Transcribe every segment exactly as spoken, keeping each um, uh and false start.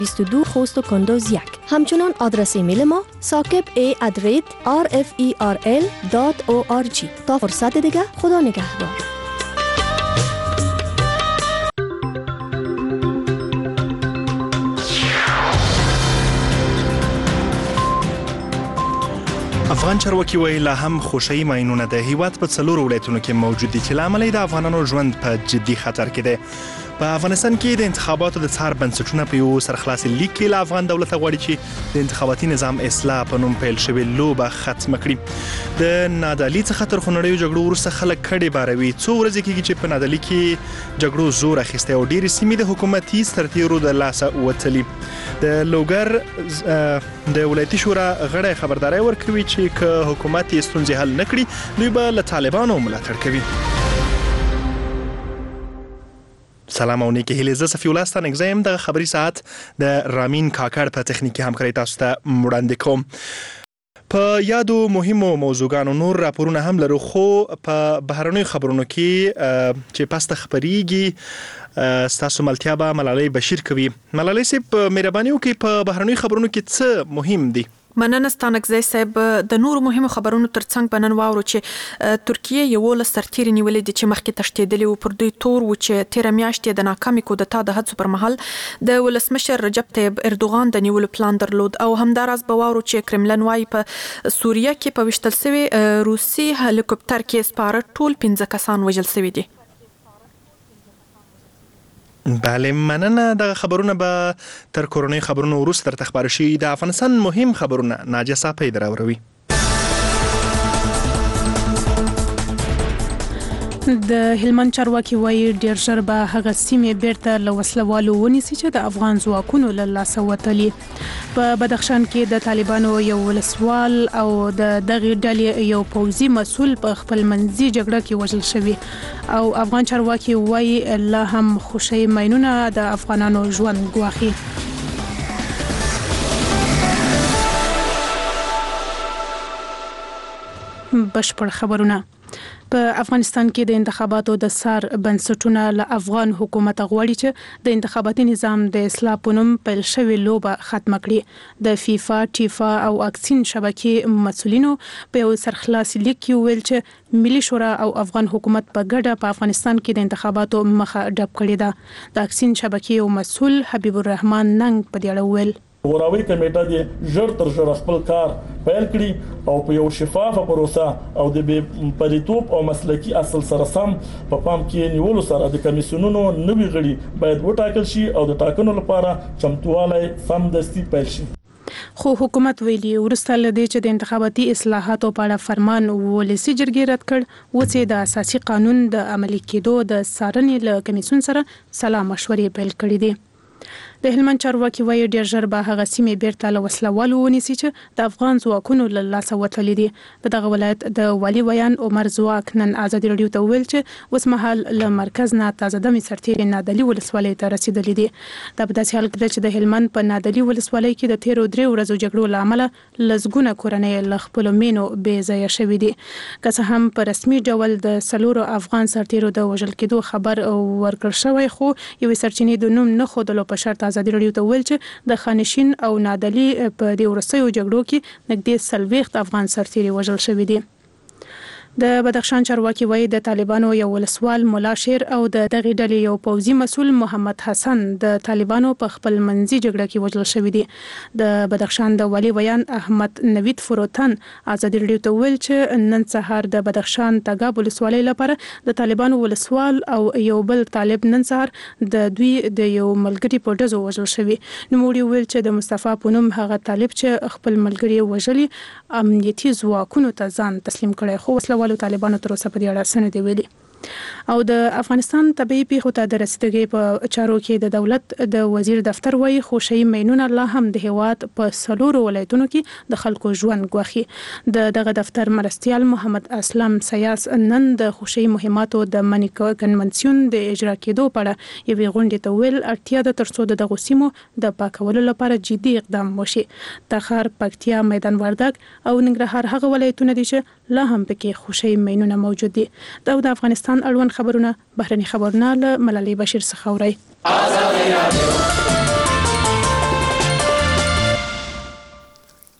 بیست و دو خوست و کندوز یک. همچنان آدرس ایمیل ما ساکب ای ادریت آر اف ای آر ال دات او آر جی. تا فرصت دیگه، خدا نگهدار. افغان چارواکي وایي لا هم خوشي ماینونه د هیواد په څلورو ولایتونو کې موجود دي چې لامل د افغانانو ژوند په جدي خطر کې دی. په افغانستان کې د انتخاباتو د څار بنسټونه په یو سرخلاص لیک کې له افغان دولت غواړي چې د انتخاباتي نظام اصلاح په نوم پیل شوی لوبه ختم کړي. د نادعلي څخه تر خونړیو جګړو وروسته خلک کډې باروي. څو ورځې کېږي چې په نادعلي کې جګړو زور اخیستی او ډېرې سیمې د حکومتي سرتیرو د لاسه وتلي. د لوګر د ولایتي شورا غړی خبرداری ورکوي چې که حکومت یې ستونزې حل نه کړي دوی به له طالبانو ملاتړ کوي. سلام او نیکی هیله. زه صفی الله ستانک زم. د خبري ساعت د رامین کاکړ په تخنیکی همکاري تاسو ته وړاندې کوم. په یادو مهمو موضوعګانو نور راپورونه هم لرو، خو په بهرنیو خبرونو کې چې پسته خبريږي ستاسو ملتیا به ملالۍ بشیر کوي. ملالۍ صاحب مهرباني وکړئ په بهرنیو خبرونو کې څه مهم دي؟ مننه ستانکزی صاحب. د نورو مهمو خبرونو ترڅنګ به نن واورو چې ترکیه یولس سرتیري نیولې دي چې مخکې تښتېدلي وو. پر دوی تور و چې تېره میاشت د ناکامې کودتا د هڅو پر مهال د ولسمشر رجب طیب اردوغان د نیولو پلان درلود. او همداراز به واورو چې کرملن وايي په سوریه کې په وشتل سوي روسي هلیکوپټر کې سپاره ټول پنځه کسان وژل سوي دي. بله، مننه. د خبرونه به تر کورونی خبرونه وروسته درته خبر شي. د افغانستان مهم خبرونه ناجیه صاحب دراوروي. د هلمند چارواکي وایي ډیر ژر به هغه سیمې بیرته له وسلوالو ونیسي چې د افغان ځواکونو له لاسه وتلي. په بدخشان کې د طالبانو یو ولسوال او د دغې ډلې یو پوځي مسؤل په خپل منځي جګړه کې وژل شوي. او افغان چارواکي وایي لا هم خوشي ماینونه د افغانانو ژوند ګواخي. بشپړ خبرونه. په افغانستان کې د انتخاباتو د سار بنسټونه له افغان حکومت غواړي چې د انتخاباتي نظام د اصلاح په نوم پیل شوی لوبه ختم کړي. د فیفا، ټیفا او اکسین شبکې مسؤلینو په یو سرخلاص لیک کې ویل چې ملي شورا او افغان حکومت په ګډه په افغانستان کې د انتخاباتو مخه ډب کړې ده. د اکسین شبکې یو مسؤل حبیب الرحمن ننګ په دې اړه ویل وراوي کمیټه دې ژر تر ژره خپل کار پیل کړي او په یو شفافه پروسه او د پریتوب او مسلکی اصل سره سم په پام کې نیولو سره د کمیسیونونو نوي غړي باید وټاکل شي او د ټاکنو لپاره چمتووالی سمدستي پیل شي. خو حکومت ویلي ورسته لدی چې د انتخاباتي اصلاحاتو په اړه فرمان ولسی جرګې رد کړ، و چې د اساسي قانون د عملي کېدو د څارنې له کمیسیون سره سلا مشورې پیل کړې دي. د هلمند چارواکي وایي ډیر ژر به هغه سیمې بیرته له وسلوالو ونیسي چې د افغان ځواکونو له لاسه وتلي دي. د دغه ولایت د والي ویان عمر ځواک نن ازادي راډیو ته ویل چې اوس مهال له مرکز نه تازه دمې سرتیري نادعلي ولسوالۍ ته رسیدلي دي. دا په داسې حال کې ده چې د هلمند په نادعلي ولسوالۍ کې د تیرو درې ورځو جګړو له امله لسګونه کورنۍ له خپلو مینو بې ځایه شوي دي. که څه هم په رسمي ډول د څلورو افغان سرتیرو د وژل کېدو خبر ورکړل شوی، خو یوې سرچینې د نوم نه ښودلو په شرط ازادي راډیو ته ویل چې د خانشین او نادعلي په دې وروستیو جګړو کې نږدې څلوېښت افغان سرتیري وژل شوي دي. د بدخشان چارواکي وایي د طالبانو یو ولسوال مولا شیر او د دغې ډلې یو پوځي مسؤل محمد حسن د طالبانو په خپل منځي جګړه کې وژل شوي دي. د بدخشان د والي ویان احمد نوید فروتن ازادي راډیو ته ویل چې نن سهار د بدخشان تګاب ولسوالۍ لپاره د طالبانو ولسوال او یو بل طالب نن سهار د دوی د یو ملګري په ډزو وژل شوي. نوموړي ویل چې د مصطفی په نوم هغه طالب چې خپل ملګري وژلي امنیتي ځواکونو ته ځان تسلیم کړی، خو وسله والو طالبانو تر اوسه په دې اړه څه نه دي ویلي. او د افغانستان طبيعي پیښو ته د رسیدګۍ په چارو کې د دولت د وزیر دفتر وایي خوشي مینونه لا هم د هیواد په څلورو ولایتونو کې د خلکو ژوند ګواخي. د دغه دفتر مرستیال محمد اسلام سیاس نن د خوشي مهماتو د منی کنونسیون د اجرا کېدو په اړه یوې غونډې ته ویل اړتیا ده ترڅو د دغو سیمو د پاکولو لپاره جدي اقدام وشي. تخار، پکتیا، میدان وردګ او ننګرهار هغه ولایتونه دي چې لا هم پکې خوشي مینونه موجود دي. دا د افغانستان اړوند خبرونه بهرني خبرونه له ملالۍ بشیر څخه اورئ.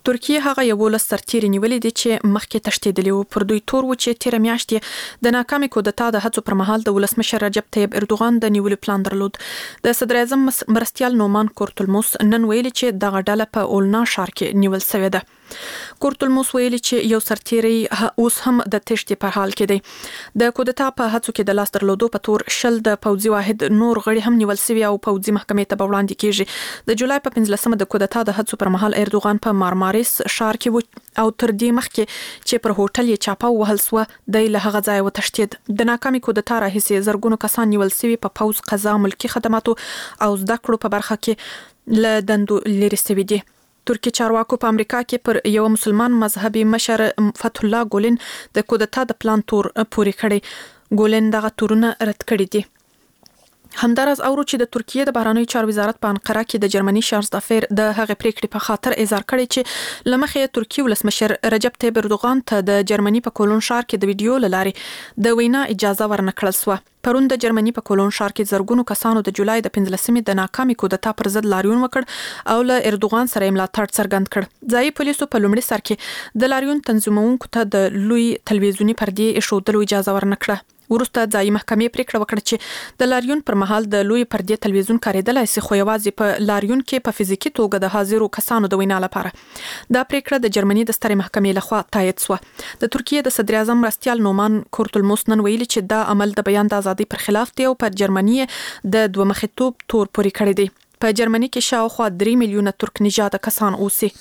ترکیه هغه یو لس سرتیري نیولې دي چې مخکې تښتېدلي وو. پر دوی تور و چې تیر میاشتې د ناکامې کودتا د هڅو پر مهال د ولسمشر رجب طیب اردوغان د نیولو پلان درلود. د صدر اعظم مرستیال نومان کورتلموس نن ویلي چې دغه ډله په اولنا ښار کې نیول شوې ده. کورتلموس ویلي چې یو سرتیري اوس هم د تښتې په حال کې دی. د کودتا په هڅو کې د لاس درلودو په تور شل د پوځي واحد نور غړي هم نیول شوي او پوځي محکمې ته به وړاندې کیږي. د جولای په پنځلسمه د کودتا د هڅو پر مهال اردوغان په مارماریس ښار کې و او تر دې مخکې چې پر هوټل یې چاپه وهل سو د له هغه ځای وتښتید. د ناکامې کودتا راهیسې زرګونو کسان نیول شوي په پوځ، قضا، ملکي خدماتو او زده کړو په برخه کې له دندو لرې شوي دي. ترکی چارواکو په امریکا کې پر یو مسلمان مذهبي مشر فتح الله ګولن د کودتا د پلان تور پوري کړي. ګولن دغه تورونه رد کړي دي. همدارس اورو چې د ترکیه د بهرنیو چارو وزارت په انقره کې د جرمني شارزدافیر د هغې پریکړې په خاطر اظهار کړی چې لمخې ترکیه ولسمشر رجب طیب اردوغان ته د جرمني په کولون ښار کې د ویډیو لارې د وینا اجازه ورنکړل سو. پرون د جرمني په کولون ښار کې زرګونو کسانو د جولای د پنځلسمې د ناکامې کودتا پر ضد لاریون وکړ او له اردوغان سره ملاتړ څرګند کړ. ځایي پولیسو په لومړي سر کې د لاریون تنظیمونکو ته د لوی تلویزیوني پردې ایښودلو اجازه ورنکړه. وروسته ځایي محکمې پریکړه وکړه چې د لاریون پر مهال د لوی پردې تلویزیون کاریدلای شي، خو یوازې په لاریون کې په فزیکی توګه د حاضرو کسانو د وینا لپاره. دا پریکړه د جرمني د سترې محکمې لخوا تایید شوه. د ترکیه د صدر اعظم مرستیال نومان کورتلموس نن ویلي چې دا عمل د بیان د ازادۍ پر خلاف دی او پر جرمني د دوه مخیتوب تور پوري کړی دی. په جرمني کې شاوخوا درې میلیونه ترک نژاده کسان اوسي.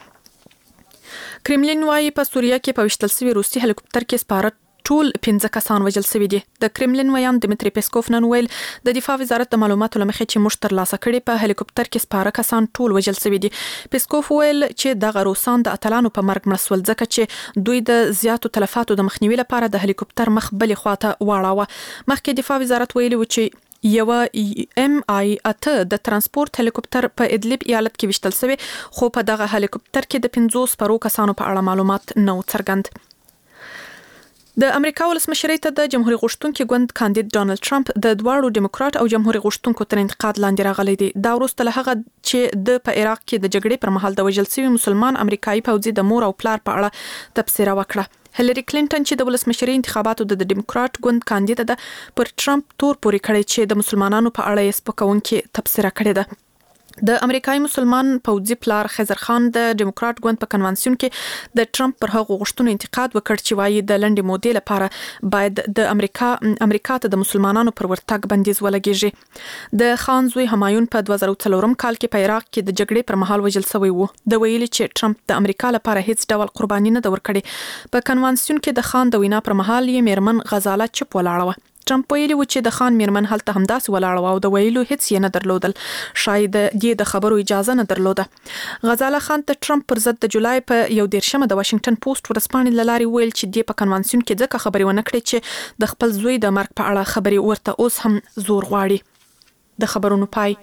کرملین وايي په سوریه کې په وشتل شوي روسي هلیکوپټر کې سپاره ټول پنځه کسان وژل شوي دي. د کرملین ویان دمیتری پیسکوف نن ویل د دفاع وزارت د معلوماتو لمخې چې موږ ترلاسه کړي په هلیکوپټر کې سپاره کسان ټول وژل شوي دي. پیسکوف ویل چې دغه روسان د اتلانو په مرګ مړ شول ځکه چې دوی د زیاتو تلفاتو د مخنیوي لپاره د هلیکوپټر مخ بلې خواته واړاوه. مخکې دفاع وزارت ویلي و چې یو ام آی اته د ترانسپورت هلیکوپټر په ادلب ایالت کې وشتل شوی، خو په دغه هلیکوپټر کې د پنځوس سپرو کسانو په اړه معلومات نه څرګند. د امریکا ولسمشرۍ ته د جمهوریت غوښتونکي ګوند کاندید ډانلډ ټرمپ د دواړو دیموکرات او جمهوریت غوښتونکو تر انتقاد لاندې راغلی دی. دا وروسته له هغه چې د په عراق کې د جګړې پر مهال د وژل شوي مسلمان امریکایي پوځي د مور او پلار په اړه تبصره وکړه. هیلری کلینټن چې د ولسمشرۍ انتخاباتو د دیموکرات ګوند کاندید ده پر ټرمپ تور پوري کړی چې د مسلمانانو په اړه یې سپکونکي تبصره کړې ده. د امریکایي مسلمان پوځي پلار خضر خان د دیموکرات ګوند په کنوانسیون کې د ټرمپ پر هغو غوښتنو انتقاد وکړ چې وايي د لنډې مودې لپاره باید د امریکا امریکا ته د مسلمانانو پر ورتګ بندیز ولګیږي. د خان زوی همایون په دوه زره څلورم کال کې په عراق کې د جګړې پر مهال وژل شوی و. د ویلي چې ټرمپ د امریکا لپاره هیڅ ډول قرباني نه ورکړي. په کنوانسیون کې د خان د وینا پر مهال یې میرمن غزاله چپ ولاړه و. ټرمپ ویلي و چې د خان میرمن هلته همداسې ولاړه او د ویلو هیڅ یې نه درلودل، شاید دې د خبرو اجازه نه درلوده. غزاله خان ته ټرمپ پر ضد د جولای په یو دیرشمه د واشنگټن پوسټ ورځپاڼې له لارې ویل چې دې په کنوانسیون کې ځکه خبرې ونه کړې چې د خپل زوی د مرګ په اړه خبرې ورته اوس هم زور غواړي. د خبرونو پای.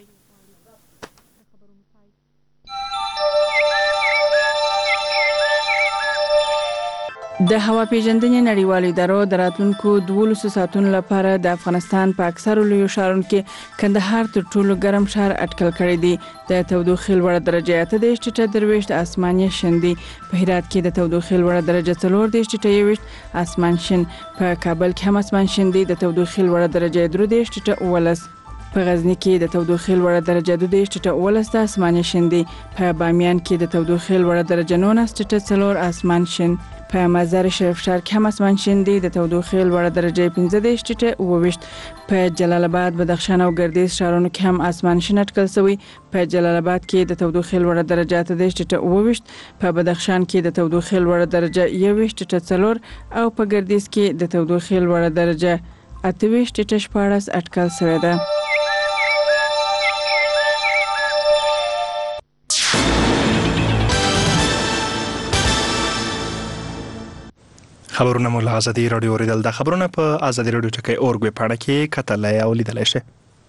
د هوا پیژندنې نړیوالو ادارو د راتلونکو دولسو ساعتونو لپاره د افغانستان په اکثرو لویو ښارونو کې کندهار تر ټولو ګرم ښار اټکل کړی دی. د تودوخې لوړه درجه اته دېرش ټیټه درویشت اسماني شین دی. په هرات کې د تودوخې لوړه درجه څلور دېرش ټیټه یوویشت اسمان شین. په کابل کې هم اسمان شین دی. د تودوخې لوړه درجه درې دېرش ټیټه اوولس. په غزنی کې د تودوخې لوړه درجه دوه دېرش ټیټه اوولس د اسمان شین دی. په بامیان کې د تودوخې لوړه درجه نولس ټیټه څلور اسمان شین. په مزار شریف ښار کې هم اسمان شین دی. د تودوخې لوړه درجه پنځه دېرش ټیټه اوویشت. په جلال آباد، بدخشان او ګردیز ښارونو کې هم اسمان شین اټکل شوی. په جلال آباد کې د تودوخې لوړه درجه اته دېرش ټیټه اوویشت. په بدخشان کې د تودوخې لوړه درجه یوویشت ټیټه څلور او په ګردیز کې د تودوخې لوړه درجه اته ویشت ټیټه شپاړس اټکل شوی ده. خبرونه مو له ازادي رادیو اوریدل. د خبرونه په ازادي رادیو ټکی اورګ ویب پاڼه کې کتلای او لیدلای شئ.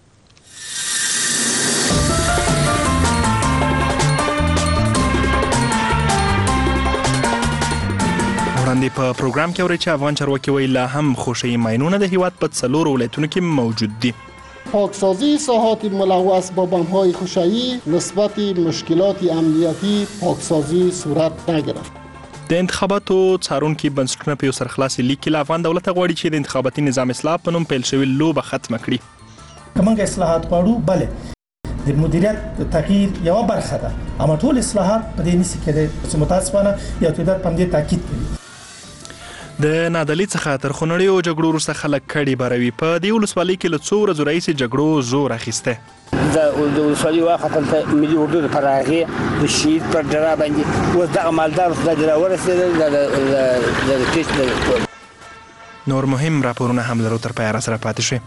وړاندې په پروګرام کې اورئ چې افغان چارواکي وایي لا هم خوشي ماینونه د هیواد په څلورو ولایتونو کې موجود دي. پاکسازی ساحات ملوث با بمب‌های خوشایی نسبت مشکلات امنیتی پاکسازی صورت نگرفت. د انتخاباتو څارونکي بنسټونه په یو سرخلاصي لیک کې له افغان دولت غواړي چې د انتخاباتي نظام اصلاح په نوم پیل شوی لوبه ختمه کړي. کومه اصلاحات غواړو؟ بله د مدیریت تغییر یو برخه ده، اما ټول اصلاحات په دې نسی کې د متاسفانه یو تعداد په دې تاکید کوي. د نادلي څخه تر خونړیو جګړو وروسته خلک کډي باروي. په دې ولسوالۍ کې له څو ورځو راهیسې جګړو زور اخیسته. د ولسوالۍ واخه ته ملي اردو د فراغي د شهید پر ډرا باندې و د عملدار د ډرا ورسېدل د د کیس نور مهم راپورونه هم لرو تر پای را سره پاتې شي.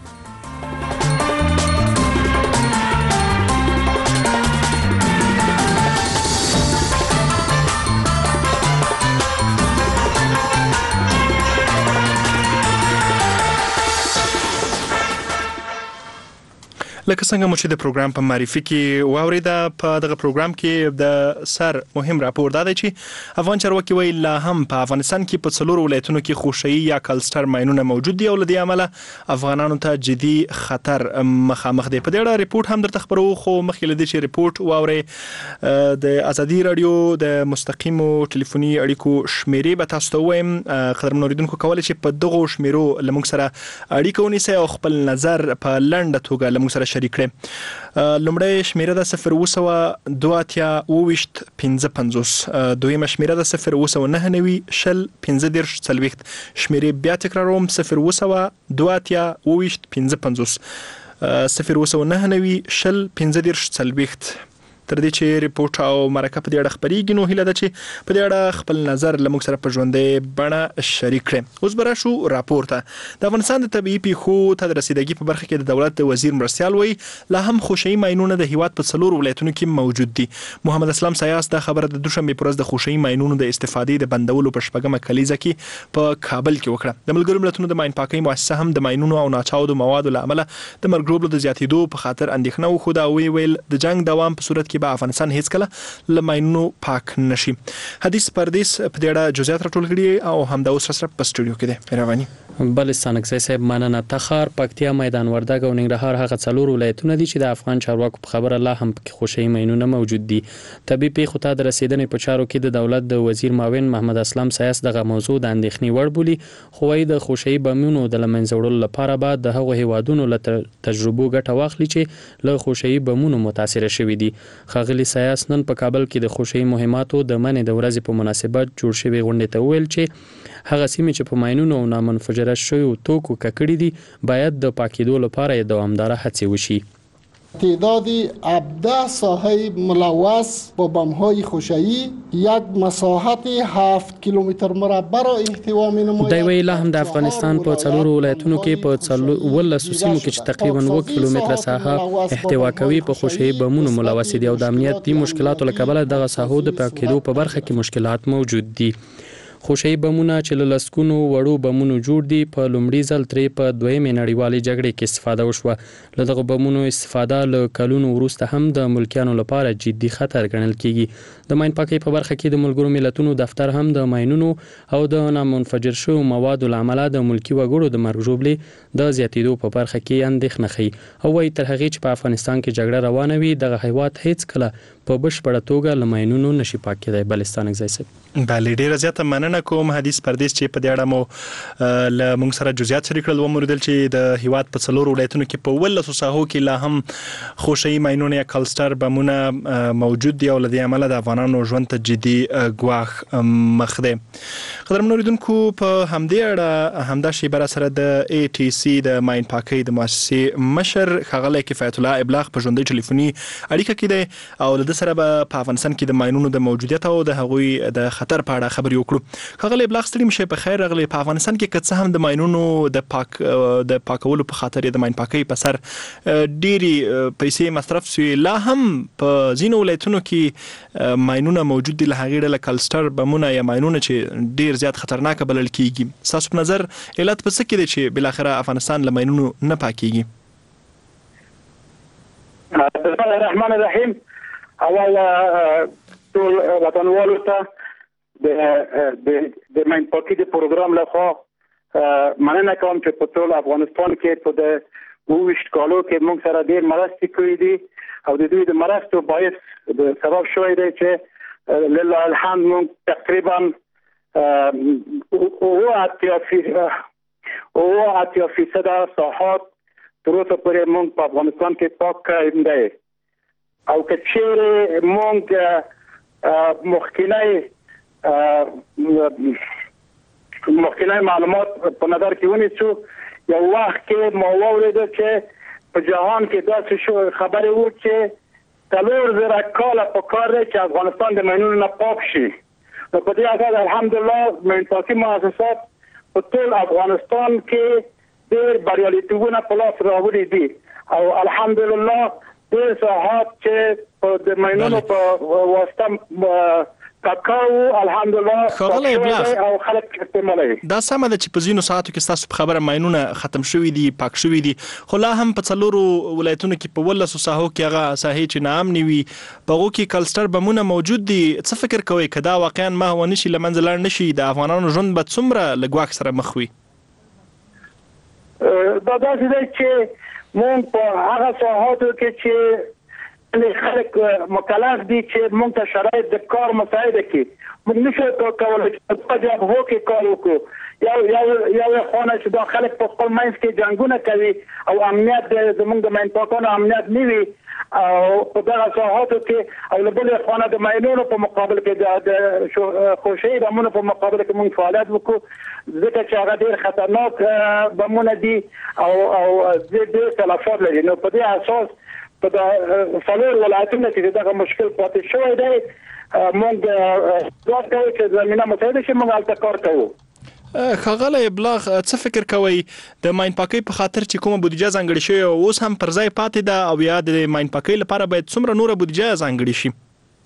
لکه څنګه مو چې د پروګرام په معرفي کې واوریده، په دغه پروګرام کې د سر مهم راپور دا دی چې افغان چارواکي وایي لا هم په افغانستان کې په څلورو ولایتونو کې خوشایي یا کلسټر ماینونه موجود دي او له دې امله افغانانو ته جدي خطر مخامخ دي. په دې اړه ریپورت هم درته خبرو، خو مخکې له دې چې ریپورت واورئ د ازادي رادیو د مستقیمو ټلیفوني اړیکو شمیرې به تاسو ته ووایم. قدرمن اوریدونکو کولی چې په دغو شمیرو له موږ سره اړیکه ونیسئ او خپل نظر په لنډه توګه له موږ سره شریک کړئ. لومړی شمیره د صفر اوه سوه دوه اتیا اوه ویشت پنځه پنځوس، دویمه شمیره د صفر اوه سوه نهه نوي شل پنځه دېرش څلوېښت، شمیرې بیا تکراروم صفر اوه سوه دوه اتیا اوه ویشت پنځه پنځوس، صفر اوه سوه نهه نوي شل پنځه دېرش څلوېښت. تر دې چې ریپورت او مرکه په دې اړه خبرېږي نو هیله ده چې په دې اړه خپل نظر له موږ سره په ژوندۍ بڼه شریک کړئ. اوس به راشو راپور ته. د افغانستان د طبیعي پیښو ته د رسیدګي په برخه کې د دولت د وزیر مرستیال وایي لا هم خوشایي ماینونه د هیواد په څلورو ولایتونو کې موجود دي. محمد اسلام سیاس دا خبره د دوشنبې پر ورځ د خوشایي ماینونو د استفادې د بندولو په شپږمه کلیزه کې په کابل کې وکړه. د ملګرو ملتونو د ماین پاکۍ مؤسسه هم د ماینونو او ناچاودو موادو له امله د مرګ ژوبلو د زیاتېدو په خاطر اندېښنه وښوده او ویل د جنگ دوام په صورت کې به افغانستان هیڅ له ماینونو پاک نشي. حدیث پردیس په دې اړه جزئیات راټول کړي او همدا اوس سره په سټوډیو کې دی. رواني بلستان اکسای صاحب مننه. تخار، پکتیا، میدان وردګ او ننګرهار هغه څلور ولایتونه دي چې د افغان چارواکو په خبره لا هم پکې خوشایي ماینونه موجود دي. طبي پیښو ته د رسیدنې په چارو کې د دولت د وزیر معاون محمد اسلام سیاس دغه موضوع د اندېښنې وړ بولي، خو وايي د خوشایي بمونو د لمنځه وړلو لپاره بعد د هغو هیوادونو له تجربو ګټه واخلي چې له خوشایي بمونو متاثر شوي دي. ښاغلي سیاس نن په کابل کې د خوشایي مهماتو د منې د ورځې په مناسبت جوړ شوی غونډې ته وویل چې هغه سیمې چې په ماینونو او نامنفجره شویو توکو ککړې دي باید د پاکېدو لپاره دوامداره هڅې وشي. تعداد هفده ساحه ملوث با بمب‌های خوشایی یک مساحت هفت کیلومتر مربع را احتوا می‌نماید. دا ویل هم د افغانستان په څلورو ولایتونو کې په څلورلسو سیمو کې چې تقریبا اووه کیلومتره ساحه احتوا کوي په خوشایي بمونو ملوث دي او د امنیتي مشکلاتو له کبله دغه ساحو د پاکېدو په برخه کې مشکلات موجود دي. خوشایي بمونه چې له لسکونو وړو بمونو جوړ دي په لومړي ځل ترې په دویمې نړیوالې جګړې کې استفاده وشوه. له دغه بمونو استفاده له کلونو وروسته هم د ملکیانو لپاره جدي خطر ګڼل کیږي. د ماین پاکۍ په برخه کې د ملګرو ملتونو دفتر هم د ماینونو او د نامنفجر شویو موادو له امله د ملکي وګړو د مرګ ژوبلې د زیاتېدو په برخه کې اندېښنه ښیي او وایي تر هغې چې په افغانستان کې جګړه روانه وي دغه هیواد هیڅ کله په بشپړه توګه له ماینونو نشي پاک کېدی. بلستان اکزای صاحب بله ډیره زیاته مننه کوم حدیث پردیس چې په دې اړه مو له موږ سره جزئیات شریک کړل. وموریدل چې د هیواد په څلورو ولایتونو کې په ولسو ساحو کې لا هم خوشایي ماینونه یا کلسټر بمونه موجود دي او له دې امله د افغانانو ژوند ته جدي ګواښ مخ دی. قدرمن اوریدونکو په همدې اړه همدا شیبه را سره د ای ټي سي د ماین پاکۍ د مؤسسې مشر ښاغلی کفایت الله ابلاغ په ژوندۍ ټلیفوني اړیکه کې دی او له ده سره به په افغانستان کې د ماینونو د موجودیت او د هغوی د خطر په اړه خبرې وکړو. ښاغلی ابلاغ ستړي مشه په خیر راغلی. په افغانستان کې که څه هم د ماینونو د پاک د پاکولو په خاطر د ماین پاکۍ په سر ډېرې پیسې مصرف شوې، لا هم په ځینو ولایتونو کې ماینونه موجود دي له هغې ډله کلسټر بمونه یا ماینونه چې ډېر زیات خطرناکه بلل کېږي. ستاسو په نظر علت په څه کې دی چې بالاخره افغانستان له ماینونو نه پاکېږي؟ بسم الله الرحمن الرحیم. اول ټول وطنوالو ته د د ماین پاکۍ د پروګرام لخوا مننه کوم چې په ټول افغانستان کې په د وویشت کالو کې موږ سره ډېر مرستې کړې دي او د دوی د مرستو باعث د سبب شوی دی چې لله الحمد موږ تقریبا اوه اتیا فیصد ساحات تر اوسه پورې موږ په افغانستان کې پاک کړی دی او که چیرې موږ مخکینی مخکینی معلومات په نظر کې ونیسو یو وخت کې ما واورېده چې په جهان کې داسې شو خبرې وو چې څلور زره کاله په کار دی چې افغانستان د ماینونو نه پاک شي. نو په دې اساس الحمدلله ماین پاکي مؤسسات په ټول افغانستان کې ډېر بریالیتوبونه په لاس راوړي دي او الحمدلله ډېر ساحات چې د ماینونو په واسطه کاکاو الحمدلله ښاغلی بلاغ او خلک استعمالوي. دا سمه ده چې په ځینو ساعتو کې ستاسو په خبره ماینونه ختم شوي دي پاک شوي دي خو لا هم په څلورو ولایتونو کې په ولسو ساحو کې هغه ساحې چې ناامنې وي په هغو کې کلسټر بمونه موجود دي. څه فکر کوئ که دا واقعا محو نه شي له منځه لاړ نه شي د افغانانو ژوند به څومره له ګواښ سره مخ وي؟ دا داسې دی چې موږ په هغه ساحاتو کې چې خلک مکلف دي چې موږ ته شرایط د کار مساعده کړي موږ نشو کولی چې په جبهو کې کار وکړو یو یو یو خونه چې دا خلک په خپل منځ کې جنګونه کوي او امنیت زموږ د ماین پاکانو امنیت نه وي او په دغه ساحاتو کې او له بلې خونه د ماینونو په مقابل کې د خوشي بمونو په مقابل کې موږ فعالیت وکړو ځکه چې هغه ډېر خطرناک بمونه دي او او ډېر تلفات لري. نو په دې اساس په د څلور ولایتونو کې دغه مشکل پاتې شوی دی موږ دوه کوو چې زمینه مساعده شي موږ هلته کار کوو. ښاغلی بلاغ څه فکر کوئ د ماین پاکۍ په خاطر چې کومه بودیجه ځانګړې شوې او اوس هم پر ځای پاتې ده او یا د ماین پاکۍ لپاره باید څومره نوره بودیجه ځانګړې شي؟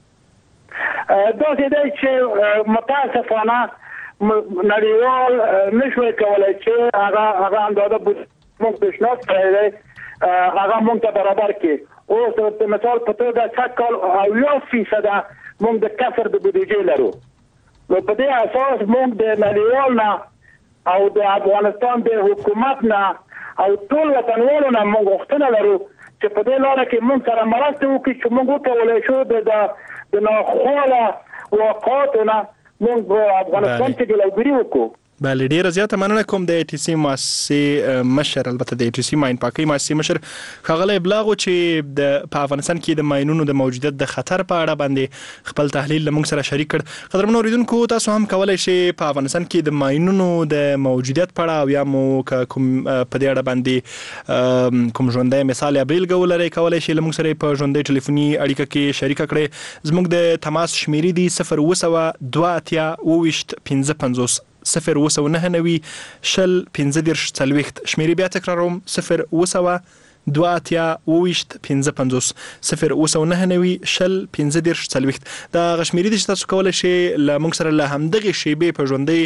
داسې دی چې متاسفانه نړیوال نشوی کولی چې هغه هغه اندازه بودیجه موږ پیشنهاد کړی دی هغه موږ ته برابر کړي. اوس په مثال په توګه سږ کال اویا فیصده موږ د کسر د بودیجې لرو. نو په دې اساس موږ د نړیوال نه او د افغانستان د حکومت نه او ټول وطنوالو نه موږ غوښتنه لرو چې په دې لاره کې موږ سره مرسته وکړي چې موږ وکولی شو د د ناخواله واقعاتو نه موږ په افغانستان کې جلوګیري وکړو. بله ډیره زیاته مننه کوم د ای ټي سي مؤسسې مشر البته د ای ټي سي ماین پاکۍ مؤسسې مشر ښاغلی بلاغ چې د په افغانستان کې د ماینونو د موجودیت د خطر په اړه باندې خپل تحلیل له موږ سره شریک کړ. قدرمنو اورېدونکو تاسو هم کولی شئ په افغانستان کې د ماینونو د موجودیت په اړه او یا مو که کوم په دې اړه باندې کوم ژوندی مثال یا بیلګه ولرئ کولی شئ له موږ سره په ژوندۍ ټلیفوني اړیکه کې شریکه کړئ. زموږ د تماس شمیرې دي صفر اوه سوه دوه اتیا اوه ویشت پنځه پنځوس صفر اوه سوه نهه نوي شل پنځه دېرش څلوېښت. شمیرې بیا تکراروم صفر اوه سوه دوه اتیا اوه ویشت پنځه پنځوس صفر اوه سوه نهه نوي شل پنځه دېرش څلوېښت. دا هغه شمیرې دي چې تاسو کولی شئ له موږ سره له همدغې شیبې په ژوندۍ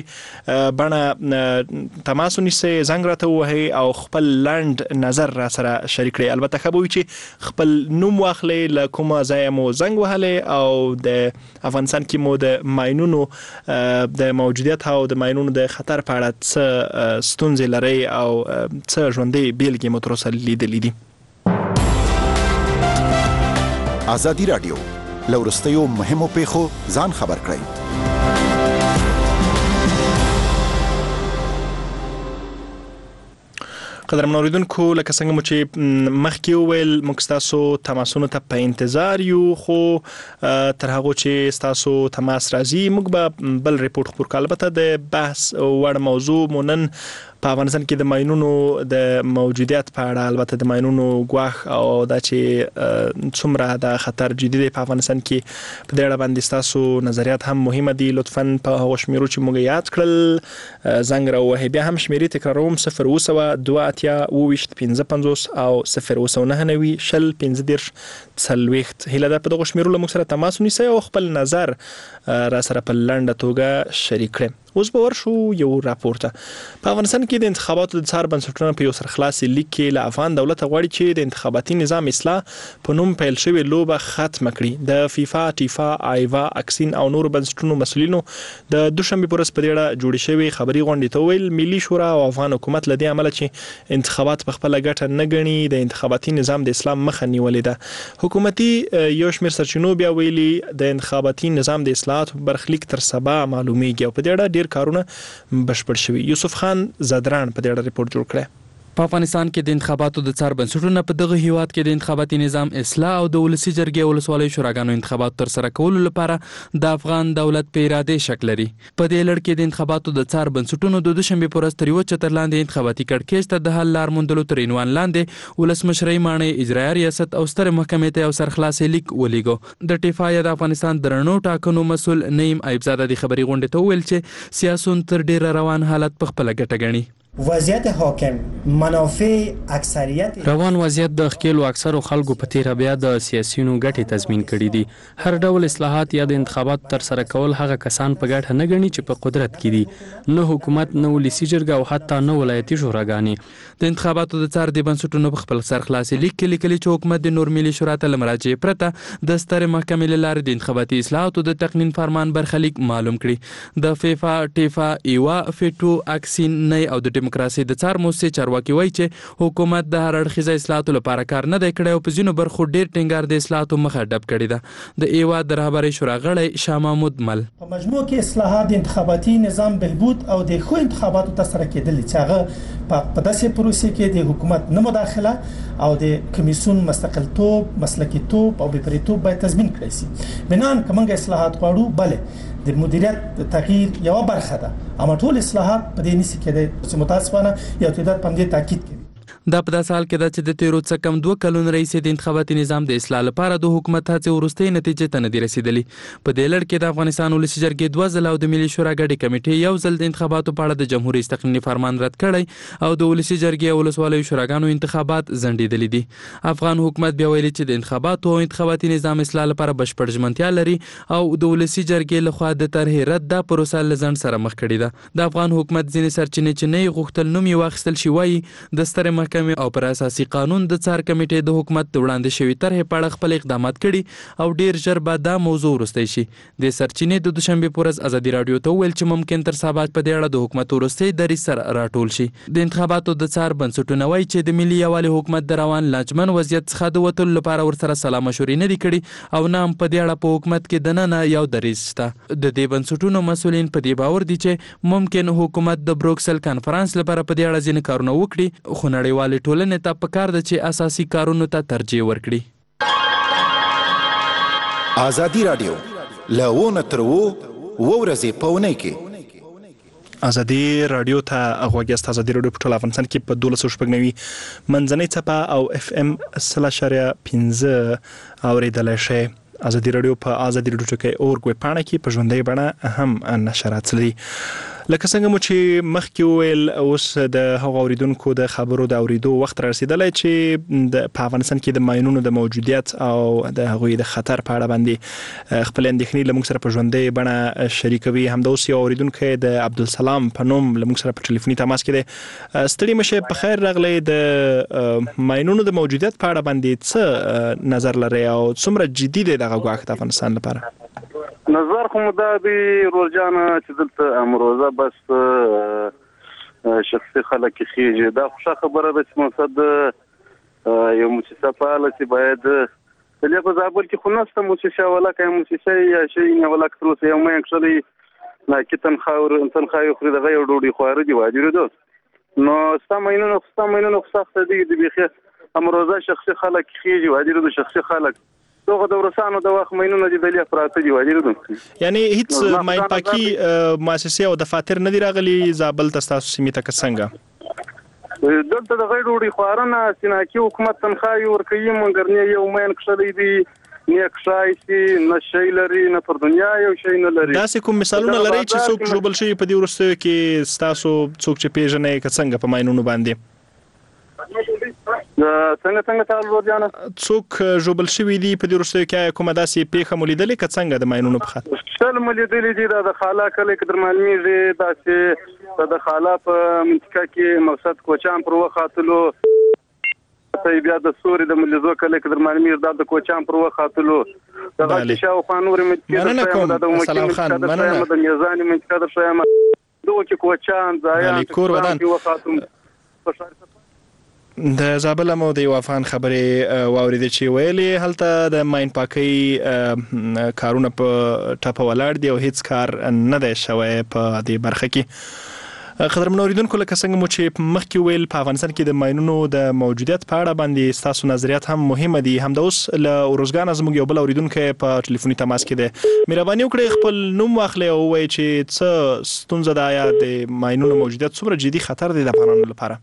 بڼه تماس ونیسئ زنګ راته ووهئ او خپل لنډ نظر را سره شریک کړئ. البته ښه به وي چې خپل نوم واخلئ له کومه ځایه مو زنګ وهلی او د افغانستان کې مو د ماینونو د موجودیت او د ماینونو د خطر په اړه څه ستونزې لرئ او څه ژوندۍ بیلګې مو تر اوسه لیدلي دي. ازادي راډیو له وروستیو مهمو پیښو ځان خبر کړئ. قدرمنو اورېدونکو لکه څنګه مو چې مخکې وویل موږ ستاسو تماسونو ته په انتظار یو خو تر هغو چې ستاسو تماس راځي موږ به بل ریپورټ خپور کړو. البته د بحث وړ موضوع مو نن په افغانستان کې د ماینونو د موجودیت په اړه البته د ماینونو ګواښ او دا چې څومره د خطر جدي دی په افغانستان کې په دې اړه باندې ستاسو نظریات هم مهمه دي. لطفا په هغو شمیرو چې موږ یاد کړل زنګ راووهئ. بیا هم شمیرې تکراروم صفر اوه سوه دوه اتیا اوه ویشت پنځه پنځوس او صفر اوه سوه نهه نوي شل پنځه دېرش څلوېښت. هیله ده په دغو شمیرو له موږ سره تماس ونیسئ او خپل نظر را سره په لنډه توګه شریک کړئ. اوس به ورشو یو راپور ته. په افغانستان کې د انتخاباتو د څار بنسټونو په یو سرخلاصي لیک کې له افغان دولت غواړي چې د انتخاباتي نظام اصلاح په نوم پیل شوی لوبه ختم کړي. د فیفا، ټیفا، آیوا، اکسین او نور بنسټونو مسؤلینو د دوشنبه پر ورځ په دې جوړې شوی خبري غونډې ته ویل ملي شورا او افغان حکومت لدی عمل چې انتخابات په خپل ګټه نه غني د انتخاباتي نظام د اسلام مخه نیولې ده. حکومتي یو شمېر سرچینو بیا ویلي د انتخاباتي نظام د اصلاحات برخلیک تر سبا معلومیږي او په دې اړه ډیر کارونه بشپړ شوي. یوسف خان زدران په دې اړه ریپورت جوړ کړی. په افغانستان کې د انتخاباتو د څار بنسټونو په دغه هیواد کې د انتخاباتي نظام اصلاح او د ولسی جرګې ولسوالۍ شوراګانو انتخابات تر سره کولو لپاره د افغان دولت په اراده شک لري. په دې لړ کې د انتخاباتو د څار بنسټونو د دوشنبه پر ورځ تر یو چتر لاندې انتخاباتي کړکېچ ته د حل لار موندلو تر عنوان لاندې ولسمشرۍ ماڼۍ اجرایي ریاست او ستر محکمې ته یو سرخلاصي لیک ولیږو. د ټیفا یا د افغانستان د رڼو ټاکنو مسول نعیم ایبزاده د خبري غونډې ته ویل چې سیاسون تر ډیره روان حالت په خپل ګټه ګڼي. وضعیت حاکم منافع اکثریت روان وضعیت د خپل اکثرو خلکو په تیر بیا د سیاسيونو ګټې تضمین کړي دي. هر ډول اصلاحات یا د انتخابات تر سره کول هغه کسان په ګټه نه ګڼي چې په قدرت کې دي، نه حکومت، نه ولسی جرګه او حتی نه ولایتي شوراګانې. د انتخاباتو د څار د بنسټونو په خپل سرخلاصي لیک کې لیکلي چې حکومت د نور ملي شورا ته لمراجعه پرته د ستر محکمې لاره د انتخاباتي اصلاحاتو د تقنین فرمان برخلیک معلوم کړي. د فیفا، ټیفا، ایوا، فیټو، اکسین نه او د دیموکراسي د څار موسسې چارواکي وایي چې حکومت د هر اړخیزه اصلاحاتو لپاره کار نه دی کړی او په ځینو برخو ډیر ټینګار د اصلاحاتو مخه ډب کړی ده. د ایوا د رهبرۍ شورا غړی شاه محمود مل په مجموع کې اصلاحات د انتخاباتي نظام بهبود او د خو انتخاباتو تر سره کېدل چې هغه په داسې پروسې کې د حکومت نه مداخله او د کمیسیون مستقلتوب، مسلکیتوب او بېپریتوب باید تضمین کړی شي. بنان کومه اصلاحات غواړو بله د مدیریت تغییر یو برخه ده، اما ټول اصلاحات په دې نسی کې د متاسفانه یو تعداد په دې تاکید کوي. دا په داسې حال کې ده چې د تیرو څه کم دوه کلونو راهیسې د انتخاباتي نظام د اصلاح لپاره د حکومت هڅې وروستۍ نتیجې ته نه دي رسیدلي. په دې لړ کې د افغانستان ولسي جرګې دوه ځله او د ملي شورا ګډې کمیټې یو ځل د انتخاباتو په اړه د جمهوریت تقنیني فرمان رد کړی او د ولسي جرګې او ولسوالیو شوراګانو انتخابات ځنډېدلي دي. افغان حکومت بیا ویلي چې د انتخاباتو او انتخاباتي نظام اصلاح لپاره بشپړ ژمنتیا لري او د ولسي جرګې لخوا د طرحې رد دا پروسه له ځنډ سره مخ کړې ده. د افغان حکومت ځینې سرچینې چې نه غوښتل نوم یې واخیستل شي وایي د سترې محکمې او پر اساس قانون د څار کمیټې د حکومت وړاندې شوی طرحې په اړه خپل اقدامات کړي او ډیر ژر به دا موضوع وروستی شي. د سرچینې د دوشنبه پر ورځ ازادي رادیو ته ویل چې ممکن تر سبا په دې اړه د حکومت وروستی دریځ سره راټول شي. د انتخاباتو د څار بنسټونه وایي چې د ملي یووالي حکومت د روان لاجمن وضعیت څخه د وتلو لپاره ورسره سلا مشورې نه دي کړي او نه هم په دې اړه په حکومت کې دننه یو دریځ شته. د دې بنسټونو مسؤلین په دې باور دي چې ممکن حکومت د بروکسل کانفرنس لپاره په دې اړه ځینې کارونه وکړي، خو نړیوالې ټولنې ته پکار ده چې اساسي کارونو ته ترجیح ورکړي. ازادي رادیو لونه تر وو ورځې پونه کې ازادي رادیو ته غوږیاست. ازادي رادیو په ټول افغانستان کې په دولس سوه شپږ نوي منځنۍ څپه او اف ام سل اشاریه پنځه اوریدلی شئ. ازادي رادیو په ازادي رادیو ټکی اورګ ویب پاڼه کې په ژوندۍ بڼه هم نشرات لري. لکه څنګه مو چې مخکې وویل اوس د هغو اوریدونکو د خبرو د اوریدو وخت را رسیدلی چې د په افغانستان کې د ماینونو د موجودیت او د هغوی د خطر په اړه باندې خپل اندېښنې له موږ سره په ژوندۍ بڼه شریکوي. همداوس یو اوریدونکی د عبدالسلام په نوم له موږ سره په ټلیفوني تماس کې دی. ستړي مه شئ، په خیر راغلی. د ماینونو د موجودیت په اړه باندې څه نظر لرئ او څومره جدي دی دغه ګواښ د افغانستان لپاره؟ نظر خو مو دا دی رولجانه چې دلته امروزه بس شخصي خلک خېږي. دا خوشا خبره ده چې مقصد یو موسسه فعاله چې باید دلته په زابل کې خو نسته موسسه ولا که موسسه یا شي نه ولا که تر یو ما اکشلي لکه تنخوا تنخوا یو خري دغه یو ډوډۍ خواره دی واجب ده. نو سمینونو سمینونو سخت دي د بيخه امروزه شخصي خلک خېږي واجب ده. شخصي خلک دغه د ورسانو د وخت مینونه دي د افراط دي واجب ده. یعنی هیڅ ماین پاکي مؤسسه او دفاتر نه دی راغلي زابل تاسو سیمه ته څنګه دلته د غیر وړي خوارنه سیناکي حکومت تنخواه ورکوي مونږ نه یو مین کښلې دي نه کښایسي نه شی لري نه پر دنیا یو شی نه لري. دا سه کوم مثالونه لري چې څوک جوړبل شي په دې ورسته کې تاسو څوک چې پیژنې ک څنګه په ماینونو باندې څنګه څنګه تعال ورجانه څوک جوبل شوی دی په دې وروستیو کې کومه داسې پیښه مو لیدلې که څنګه د ماینونو په خاطر شل مو لیدلې دي د خالا کله کې در معلومیږي داسې د خالا په منطقه کې مقصد کوچان پر وخاتلو بیا د سوري د مليزو کله کې در معلومیږي د کوچان پر وخاتلو دغه شاو خانور منطقه د سلام خان مننه د میزان منطقه د شایم دوه کې کوچان ځای کور ودان د زابل مو د یو افغان خبرې واوریدې چې ویلې هلته د ماین پاکي کارونه په ټاپه ولاړ دی او هیڅ کار نه دی شوی په دې برخه کې قدرمن اوریدونکو لکه څنګه مو چې مخکې ویل په افغانستان کې د ماینونو د موجودیت په اړه باندې ستاسو نظریات هم مهمه دي. همدا اوس له اورزګان زموږ یو بل اوریدونکو په ټلیفوني تماس کې دی. مهرباني وکړئ خپل نوم واخلئ او ووایئ چې څه ستونزه ده یا د ماینونو موجودیت څومره جدي خطر دی د افغانانو لپاره.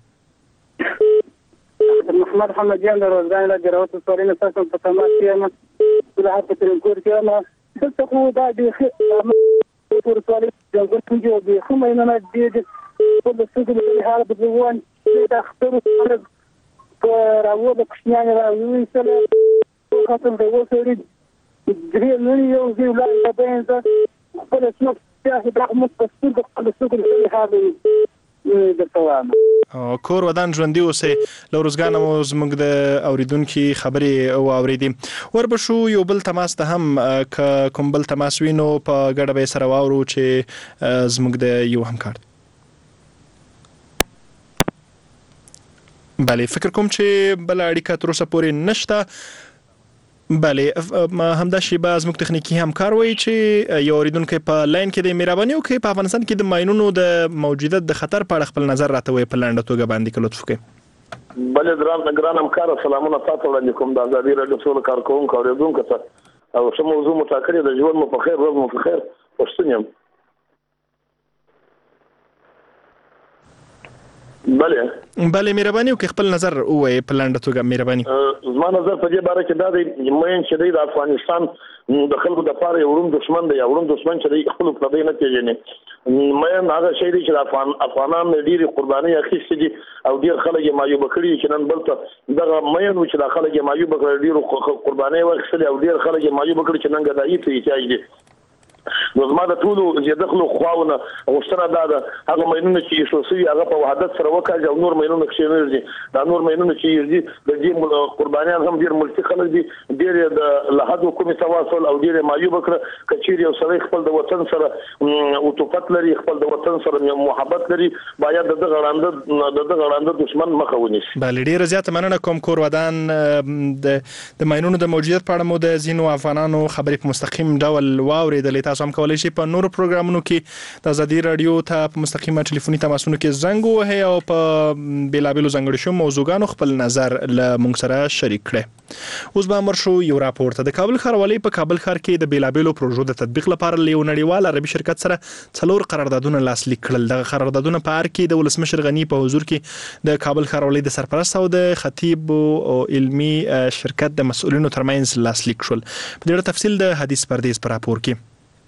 محمد حمد جان د روزګان له جراوت سورینه تاسو په تماس کې ما د هغه ترنګور کې ما دلته خو دا د پور سوالي د ګورتنجو به خو مې نه دي په دغه څه حال په ځوان د اختر په راوو د کښنیان راوي سره خاطر د وسوري درې نو یو ځای لا بینځه په څه چې د رحمت په څیر د خپل څه حال او کور ودان ژوندۍ اوسئ. له ورځګانه مو زموږ د اوریدونکي خبرې واورېدې. وربشو یو بل تماس ته هم که کوم بل تماس وینو په ګډه به سره واورو چې زموږ د یو همکار بله فکر کوم چې بل اړیکه تر اوسه پورې نشته. بله همدا شیبه زموږ تخنیکی همکار وایي چې یو اوریدونکی په لاین کې د مهرباني وکړئ په افغانستان کې د ماینونو د موجودیت د خطر په اړه خپل نظر راته وایي په لنډه توګه باندې که لطف وکړئ. بله ګران ګران همکار سلامونه تاسو وړاندې کوم د ازادي راډیو ټول کارکوونکو اوریدونکو ته او څه موضوع مو ټاکلې د ژوند مو په خیر ورځ مو په خیر پښتون یم. بله بله مهرباني وکړئ خپل نظر ووایئ په لنډه توګه مهرباني. زما نظر په دې باره کې دا دی مین چې دی د افغانستان د خلکو د پاره یو ورون دشمن دی یو ورون دشمن چې دی خپل پردي نه پیژني. مین هغه شی دی چې افغان افغانان ډېری قرباني اخیستې دي او ډېر خلک یې مایوب کړي چې نن بل ته دغه مین چې د خلک یې مایوب کړي ډېر قرباني واخیستل او ډېر خلک یې مایوب کړي چې نن غدایي ته احتیاج دي. نو زما د ټولو زیاتخلو خواونه غوښتنه دا ده هغه مینونه چې شوسوي هغه په وحدت سره وکړي او نور مینونه چې نرځي دا نور مینونه چې یږي د دې قربانیان هم ډیر ملتي خلک دي ډیر د لحد حکومت تواصل او ډیر مایوب کړ کچيري او سړی خپل د وطن سره او توپت لري خپل د وطن سره محبت لري باید د غړاند د غړاند دشمن مخه ونیسي. بل ډیر زیات مننه کوم کور ودان د د مینونو د موجودیت په اړه مو د زینو افغانانو خبرې په مستقیم ډول واورېدلې. تاسو هم کولای شئ په نورو پروګرامونو کې د ازادي رادیو ته په مستقیمه ټلیفوني تماسونو کې زنګ ووهئ او په بیلابیلو ځانګړي شوو موضوعګانو خپل نظر له موږ سره شریک کړئ. اوس به امر شو یو راپور ته. د کابل ښاروالۍ په کابل ښار کې د بیلابیلو پروژو د تطبیق لپاره له یو نړیوال عربي شرکت سره څلور قراردادونه لاسلیک کړل. دغه قراردادونه په اړه کې د ولسمشر غني په حضور کې د کابل ښاروالۍ د سرپرست او د خطیب او علمي شرکت د مسؤلینو ترمنځ لاسلیک شول. په دې اړه تفصیل د حدیث پردیس په راپور کې.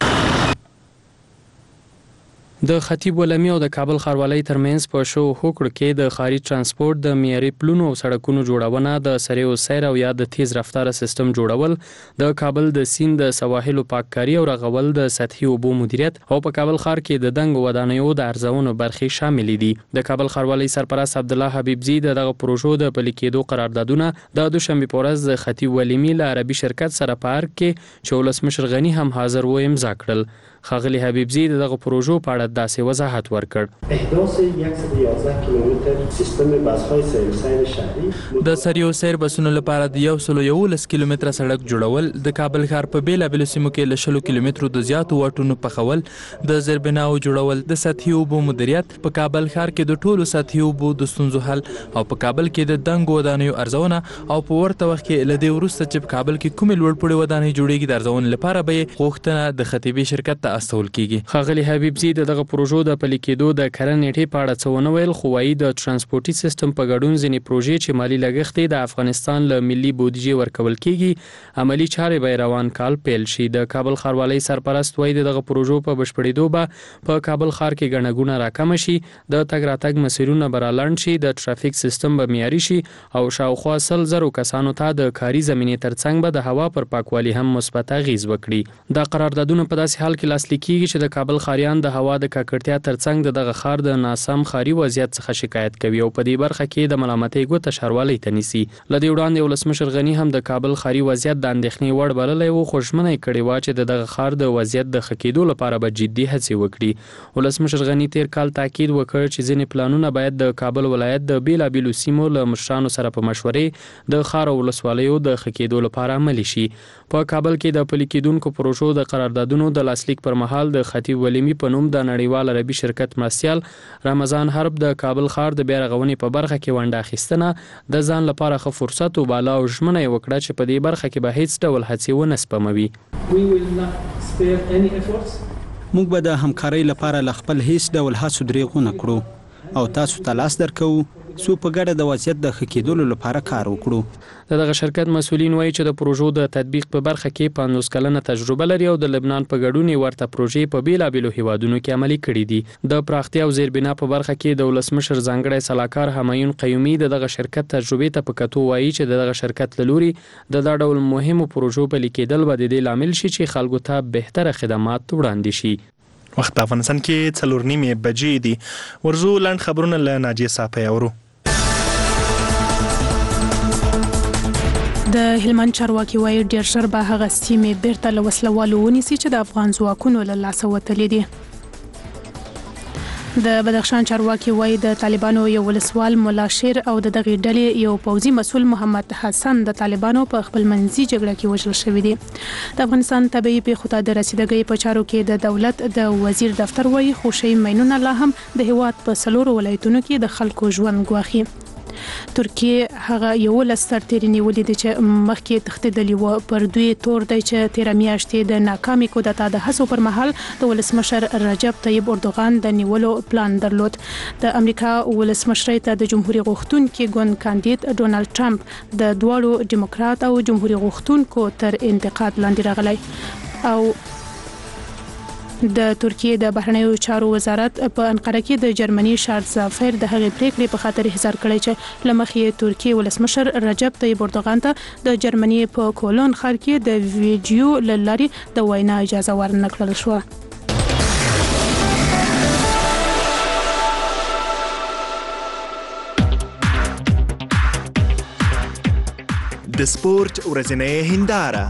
د خطیب ولمی او د کابل ښاروالۍ ترمنځ په شو هوکړه کې د ښاري ترانسپورت د معیاري پلونو او سړکونو جوړونه د سریو سیر او یا د تیز رفتار سیستم جوړول د کابل د سیند د سواحلو پاککاري او رغول د سطحي اوبو مدیریت او په کابل ښار کې د دنګ ودانیو د ارزونو برخې شامل دي. د کابل ښاروالۍ سرپرست عبد الله حبیبزی دغه پروژو د پلي کېدو قراردادونه د دوشنبه په ورځ د خطیب ولمی له عربي شرکت سره په اړه کې چې ولسمشر غني هم حاضر و امضا کړل. ښاغلي حبیبزی دغه پروژو په اړه داسې وضاحت ورکړ. احداث صد و یازده کیلومتر سیستم بس‌های سیر سیر شهری د سریو سیر بسونو لپاره د یو سل یولس کیلومتره سړک جوړول د کابل ښار په بیلابیلو سیمو کې له شلو کیلومترو د زیاتو واټونو پخول د زیربناو جوړول د سطحي اوبو مدیریت په کابل ښار کې د ټولو سطحي اوبو د ستونزو حل او په کابل کې د دنګ ودانیو ارزونه او په ورته وخت کې له دې وروسته چې په کابل کې کومې لوړپوړي ودانۍ جوړېږي د ارزونې لپاره به غوښتنه د خطیبي شرکت ته استول کیږي. ښاغلي حبیبزی دغه دغه پروژو د پلي کېدو د کرنې نیټې په اړه څه ونه ویل، خو وایي د ترانسپورتي سیستم په ګډون ځینې پروژې چې مالي لګښت یې د افغانستان له ملي بودیجې ورکول کېږي عملي چارې به روان کال پیل شي. د کابل ښاروالۍ سرپرست وایي دغه پروژو په بشپړېدو به په کابل ښار کې ګڼه ګوڼه راکمه شي، د تګ راتګ مسیرونه به رالنډ شي، د ټرافیک سیستم به معیاري شي او شاوخوا سل زرو کسانو ته د کاري زمینې ترڅنګ به د هوا پر پاکوالي هم مثبت اغېز وکړي. دا قراردادونه په داسې حال کې لاسلیک کېږي چې د کابل ښاریان د هوا د ککړتیا ترڅنګ د دغه ښار د ناسم ښاري وضعیت څخه شکایت کوي او په دې برخه کې د ملامتۍ ګوته ښاروالۍ ته نیسي. له دې وړاندې ولسمشر غني هم د کابل ښاري وضعیت د اندېښنې وړ بللی و، خو ژمنه یې کړې وه چې د دغه ښار د وضعیت د ښه کېدو لپاره به جدي هڅې وکړي. ولسمشر غني تیر کال تاکید وکړ چې ځینې پلانونه باید د کابل ولایت د بیلابیلو سیمو له مشرانو سره په مشورې د ښار او ولسوالیو د ښه کېدو لپاره عملي شي. په کابل کې د پلي کېدونکو پروژو د قراردادونو د لاسلیک پر مهال د خطیب ولیمي په نوم د نړیوال عربي شرکت مرستیال رمضان حرب د کابل ښار د بیا رغونې په برخه کې ونډه اخیستنه د ځان لپاره ښه فرصت وباله او ژمنه یې وکړه چې په دې برخه کې به هیڅ ډول هڅې ونه سپموي. موږ به د همکارۍ لپاره له خپل هیڅ ډول هڅو دریغ ونه کړو او تاسو ته لاس درکوو څو په ګډه د وضعیت د ښه کېدلو لپاره کار وکړو. د دغه شرکت مسؤلین وایي چې د پروژو د تطبیق په برخه کې پنځوس کلنه تجربه لري او د لبنان په ګډون یې ورته پروژې په بیلابیلو هیوادونو کې عملي کړي دي. د پراختیا او زیربنا په برخه کې د ولسمشر ځانګړی سلاکار همایون قیومي د دغه شرکت تجربې ته په کتو وایي چې د دغه شرکت له لوري د دا ډول مهمو پروژو پلي کېدل به د دې لامل شي چې خلکو ته بهتره خدمات وړاندې شي. وخت په افغانستان کې څلور نیمې بجې دي. ورزو لنډ خبرونه له ناجیه صافی اورو. د هلمند چارواکي وایي ډېر ژر به هغه سیمې بیرته له وسلوالو ونیسي چې د افغان ځواکونو له لاسه وتلي دي. د بدخشان چارواکي وایي د طالبانو یو ولسوال ملا شیر او د دغې ډلې یو پوځي مسؤل محمد حسن د طالبانو په خپلمنځي جګړه کې وژل شوي دي. د افغانستان طبیعي پیښو ته د رسیدګۍ په چارو کې د دولت د وزیر دفتر وایي خوشي مینونه لا هم د هیواد په څلورو ولایتونو کې د خلکو ژوند ګواښي. ترکیه هغه یولس سرتیري نیولي دي چې مخکې تښتېدلي وو. پر دوی تور دی چې تېره میاشتې د ناکامې کودتا د هڅو پر مهال د ولسمشر رجب طیب اردوغان د نیولو پلان درلود. د امریکا ولسمشرۍ ته د جمهوریت غوښتونکي ګوند کاندید ډونالد ټرمپ د دواړو ډیموکرات او جمهوریت غوښتونکو تر انتقاد لاندې راغلی. او د ترکیه د بهرنیو چارو وزارت په انقره کې د جرمني شارل زافر د هغې پریکړې په خاطر احضار کړی چې لمخې ترکیه ولسمشر رجب طیب اردوغان ته د جرمني په کولون ښار کې د ویډیو له لارې د وینا اجازه ورنه کړل شوه. د سپورت ورځنۍ هنداره.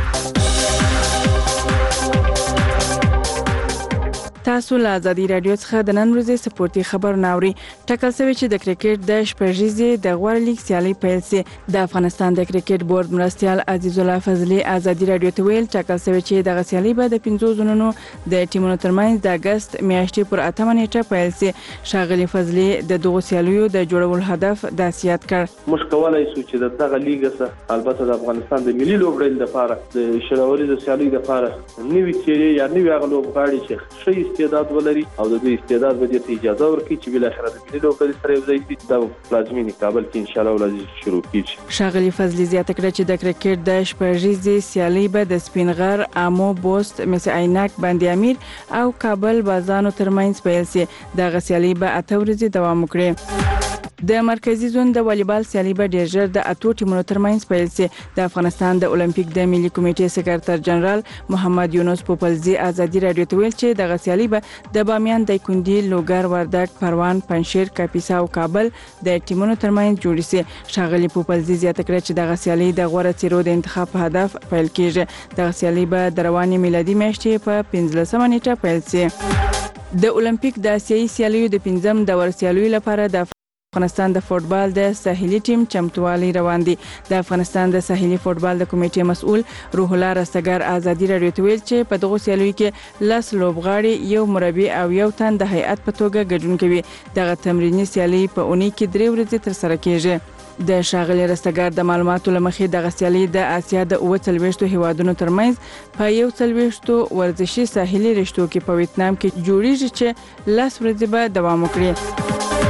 تاسو له ازادي رادیو څخه د نن ورځې سپورتي خبرونه اورئ. ټاکل شوی چې د کرکټ د شپږیزې د غوړ لیګ سیالي پیل شي. د افغانستان د کرکټ بورډ مرستیال عزیز الله فضلي ازادي رادیو ته ویل ټاکل شوی چې د سیالي به د پنځو زونونو د ټیمونو ترمنځ د اگست میاشتې پر اتمه نیټه پیل شي. ښاغلي فضلي د دغو سیالیو د جوړولو هدف داسې یاد کړ. موږ کولای شو چې د دغه لیګ سره البته د افغانستان د ملي لوبډلې لپاره د شراوري د سیالي لپاره نوې څېرې یا نوې هغه لوبغاړي چې ښه استعداد ولري او د دې استعداد به د اجازه ورکړي چې بل اخر د ملي لوبډلې سره یوځای شي. دا پلازمینې کابل کې ان شاء الله ولې شروع کیږي. ښاغلي فضلي زیاته کړه چې د کرکټ د شپږیزې سیالي به د سپینغر، امو، بوست، مس عینک، بند امیر او کابل بازانو ترمنځ پیل شي. دغه سیالي به اته ورځې دوام وکړي. د مرکزی زون د والیبال سیالي به ډېر ژر د اتو ټیمونو ترمنځ پیل شي. د افغانستان د اولمپیک د ملي کمیټې سکرټر جنرال محمد یونس پوپلزي ازادي رادیو ته ویل چې دغه سیالي به د بامیان، دایکنډي، لوګر، وردګ، پروان، پنجشیر، کاپیسا او کابل د ټیمونو ترمنځ جوړ شي. ښاغلي پوپلزي زیاته کړه چې دغه سیالي د غوړه څیرو د انتخاب په هدف پیل کیږي. دغه سیالي به د روانې میلادي میاشتې په پنځلسمه نیټه پیل شي. د اولمپیک د اسیایي سیالیو د پنځم دور سیالیو لپاره د افغانستان د فوټبال د ساحلي ټیم چمتووالی روان دي. د افغانستان د ساحلي فوټبال د کمیټې مسؤل روح الله رستګار ازادي رادیو ته ویل چې په دغه سیالیو کې لس لوبغاړي، یو مربي او یو تن د هیئت په توګه ګډون کوي. دغه تمرینی سیالي په اونۍ کې درې ورځې تر سره کیږي. د ښاغلي رستګار د معلوماتو لمخې د غسیالي د آسیا د اوه څلوېښتو هیوادونو ترمنځ په یو څلوېښتو ورزشي ساحلي رشتو کې په ویتنام کې جوړیږي چې لس ورځې به دوام وکړي.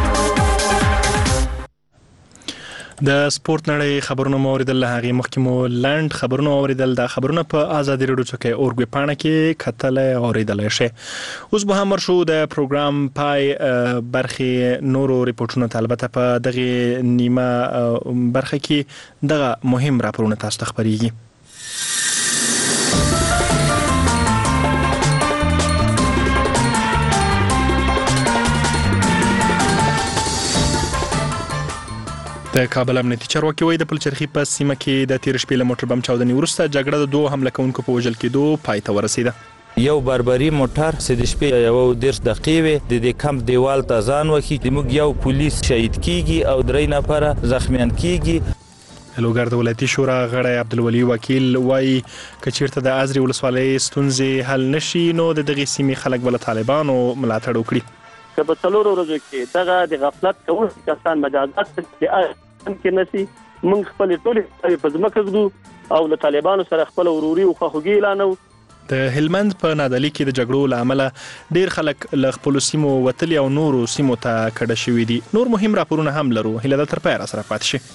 د سپورت نړۍ خبرونه مو اوریدل، هغه مخکې مو لاند خبرونه اوریدل. د خبرونه په آزادي رادیو کې اورګوي پاڼه کې کتلې اوریدل شي. اوس به هم شو د پروګرام پای برخې نورو ریپورتونو ته، البته په دغه نیمه برخه کې دغه مهم راپورونه تاسو ته خبريږي. د کابل امنیتي چارواکي وایي د پلچرخي په سیمه کې د تیر شپې له موټر بم چاودنې وروسته جګړه د دوه حمله کوونکو په وژل کېدو پای ته ورسېده. یو بربري موټر چې د شپې یو دیرش دقیقې وې د دې کمپ دیوال ته ځان وکړي، زموږ یو پولیس شهید کیږي او درې نفره زخمیان کیږي. لوګر د ولایتي شورا غړی عبدالولي وکیل وایي که چیرته د ازرې ولسوالۍ ستونزې حل نشي نو د دغې سیمې خلک به له طالبانو ملاتړ وکړي. که په څلورو ورځو کې دغه د غفلت کوونکي کسان مجازات کې کې نسی موږ خپل ټولې په ځمکه ږدو او له طالبانو سره خپل وروري او خواخوږي اعلانو. د هلمند په نادعلي کې د جګړو له امله ډیر خلک له خپل سیمو وتلي او نورو سیمو ته کډه شوي دي. نور مهم راپورونه هم لرو، هیله ده تر پایه سره پاتې شئ.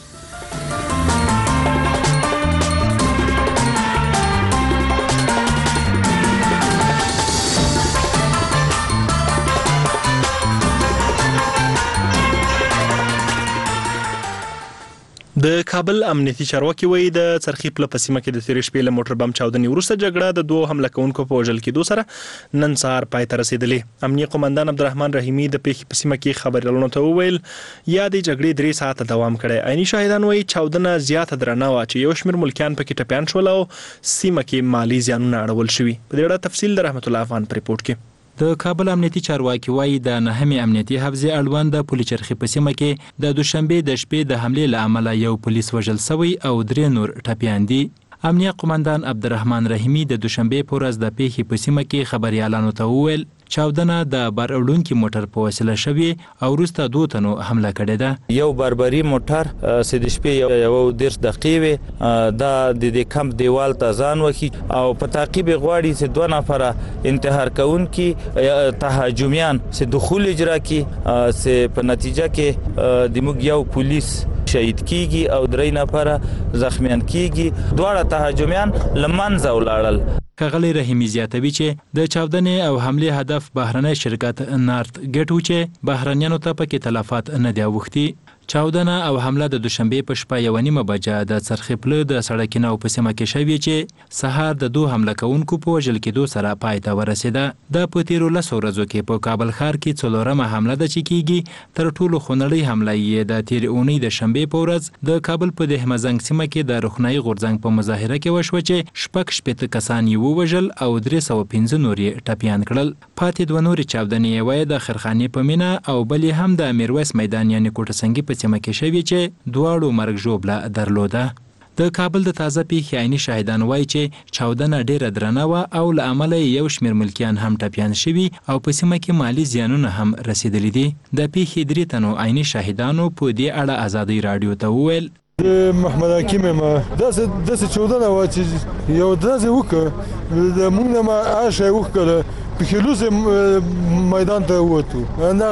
د کابل امنیتي چارواکي وایي د څرخي پله په سیمه کې د تېرې شپې له موټر بم چاودنې وروسته جګړه د دوه حمله کوونکو په وژل کېدو سره نن سهار پای ته رسېدلې. امنیه قومندان عبدالرحمن رحیمي د پیښې په سیمه کې خبریالانو ته وویل یا د جګړې درې ساعته دوام کړی. عیني شاهدان وایي چاودنه زیاته درنه وه چې یو شمېر ملکیان پکې ټپیان شول او سیمه کې مالي زیانونه اړول شوي. په دې اړه تفصیل د رحمت الله افغان په ریپورت کې. د کابل امنیتي چارواکي وایي د نهمې امنیتي حوزې اړوند د پلچرخي په سیمه کې د دوشنبې د شپې د حملې له امله یو پولیس وژل شوی او درې نور ټپیان دي. امنیه قومندان عبدالرحمن رحیمي د دوشنبې په ورځ د پیښې په سیمه کې خبریالانو ته وویل چاودنه د بار وړونکي موټر په وسیله شوې او وروسته دوه تنو حمله کړې ده. یو بربري موټر چې د شپې یو دیرش دقیقې وې دا د دې کمپ دیوال ته ځان وکړي او په تعقیب غواړي چې دوه نفره انتحار کوونکي تهاجمیان چې دخول اجرا کړي چې په نتیجه کې د موږ یو پولیس شهید کیږي او درې نفره زخمیان کیږي. دواړه تهاجمیان له منځه ولاړل. ښاغلی رحیمي زیاتوي چې د چاودنې او حملې هدف بهرنی شرکت نارت ګټ و چې بهرنیانو ته پکې تلفات نه دي اوښتي. چاودنه او حمله د دوشنبې په شپه یوه نیمه بجه د څرخي پله د سړکینو په سیمه کې شوې چې سهار د دوه حمله کوونکو په وژل کېدو سره پای ته ورسېده. د په تېرو لسو ورځو کې په کابل ښار کې څلورمه حمله ده چې کېږي. تر ټولو خونړۍ حمله یې د تېرې اونۍ د شنبې په ورځ د کابل په دهمزنګ سیمه کې د روښنايي غورځنګ په مظاهره کې وشوه چې شپږ شپېته کسان یې ووژل او درې سوه پنځه نور یې ټپیان کړل. پاتې دوه نورې چاودنې یوه د خرخانې په مینه او بلې هم د میرویس میدان یعنې کوټه سنګي په سیمه کې شوې چې دواړو مرګ ژوبله درلوده. د کابل د تازه پیښې عیني شاهدان وایي چې چاودنه ډیره درنه وه او له امله یو شمېر ملکیان هم ټپیان شوي او په سیمه کې مالي زیانونه هم رسېدلي دي. د پیښې درې تنو عیني شاهدانو په دې اړه ازادۍ راډیو ته وویل محمد حکیم ما داسې داسې چاودنه وه چې یو داسې وکړه د موږ نه ما عاشه وکړه په خلوص میدان ته ووتو.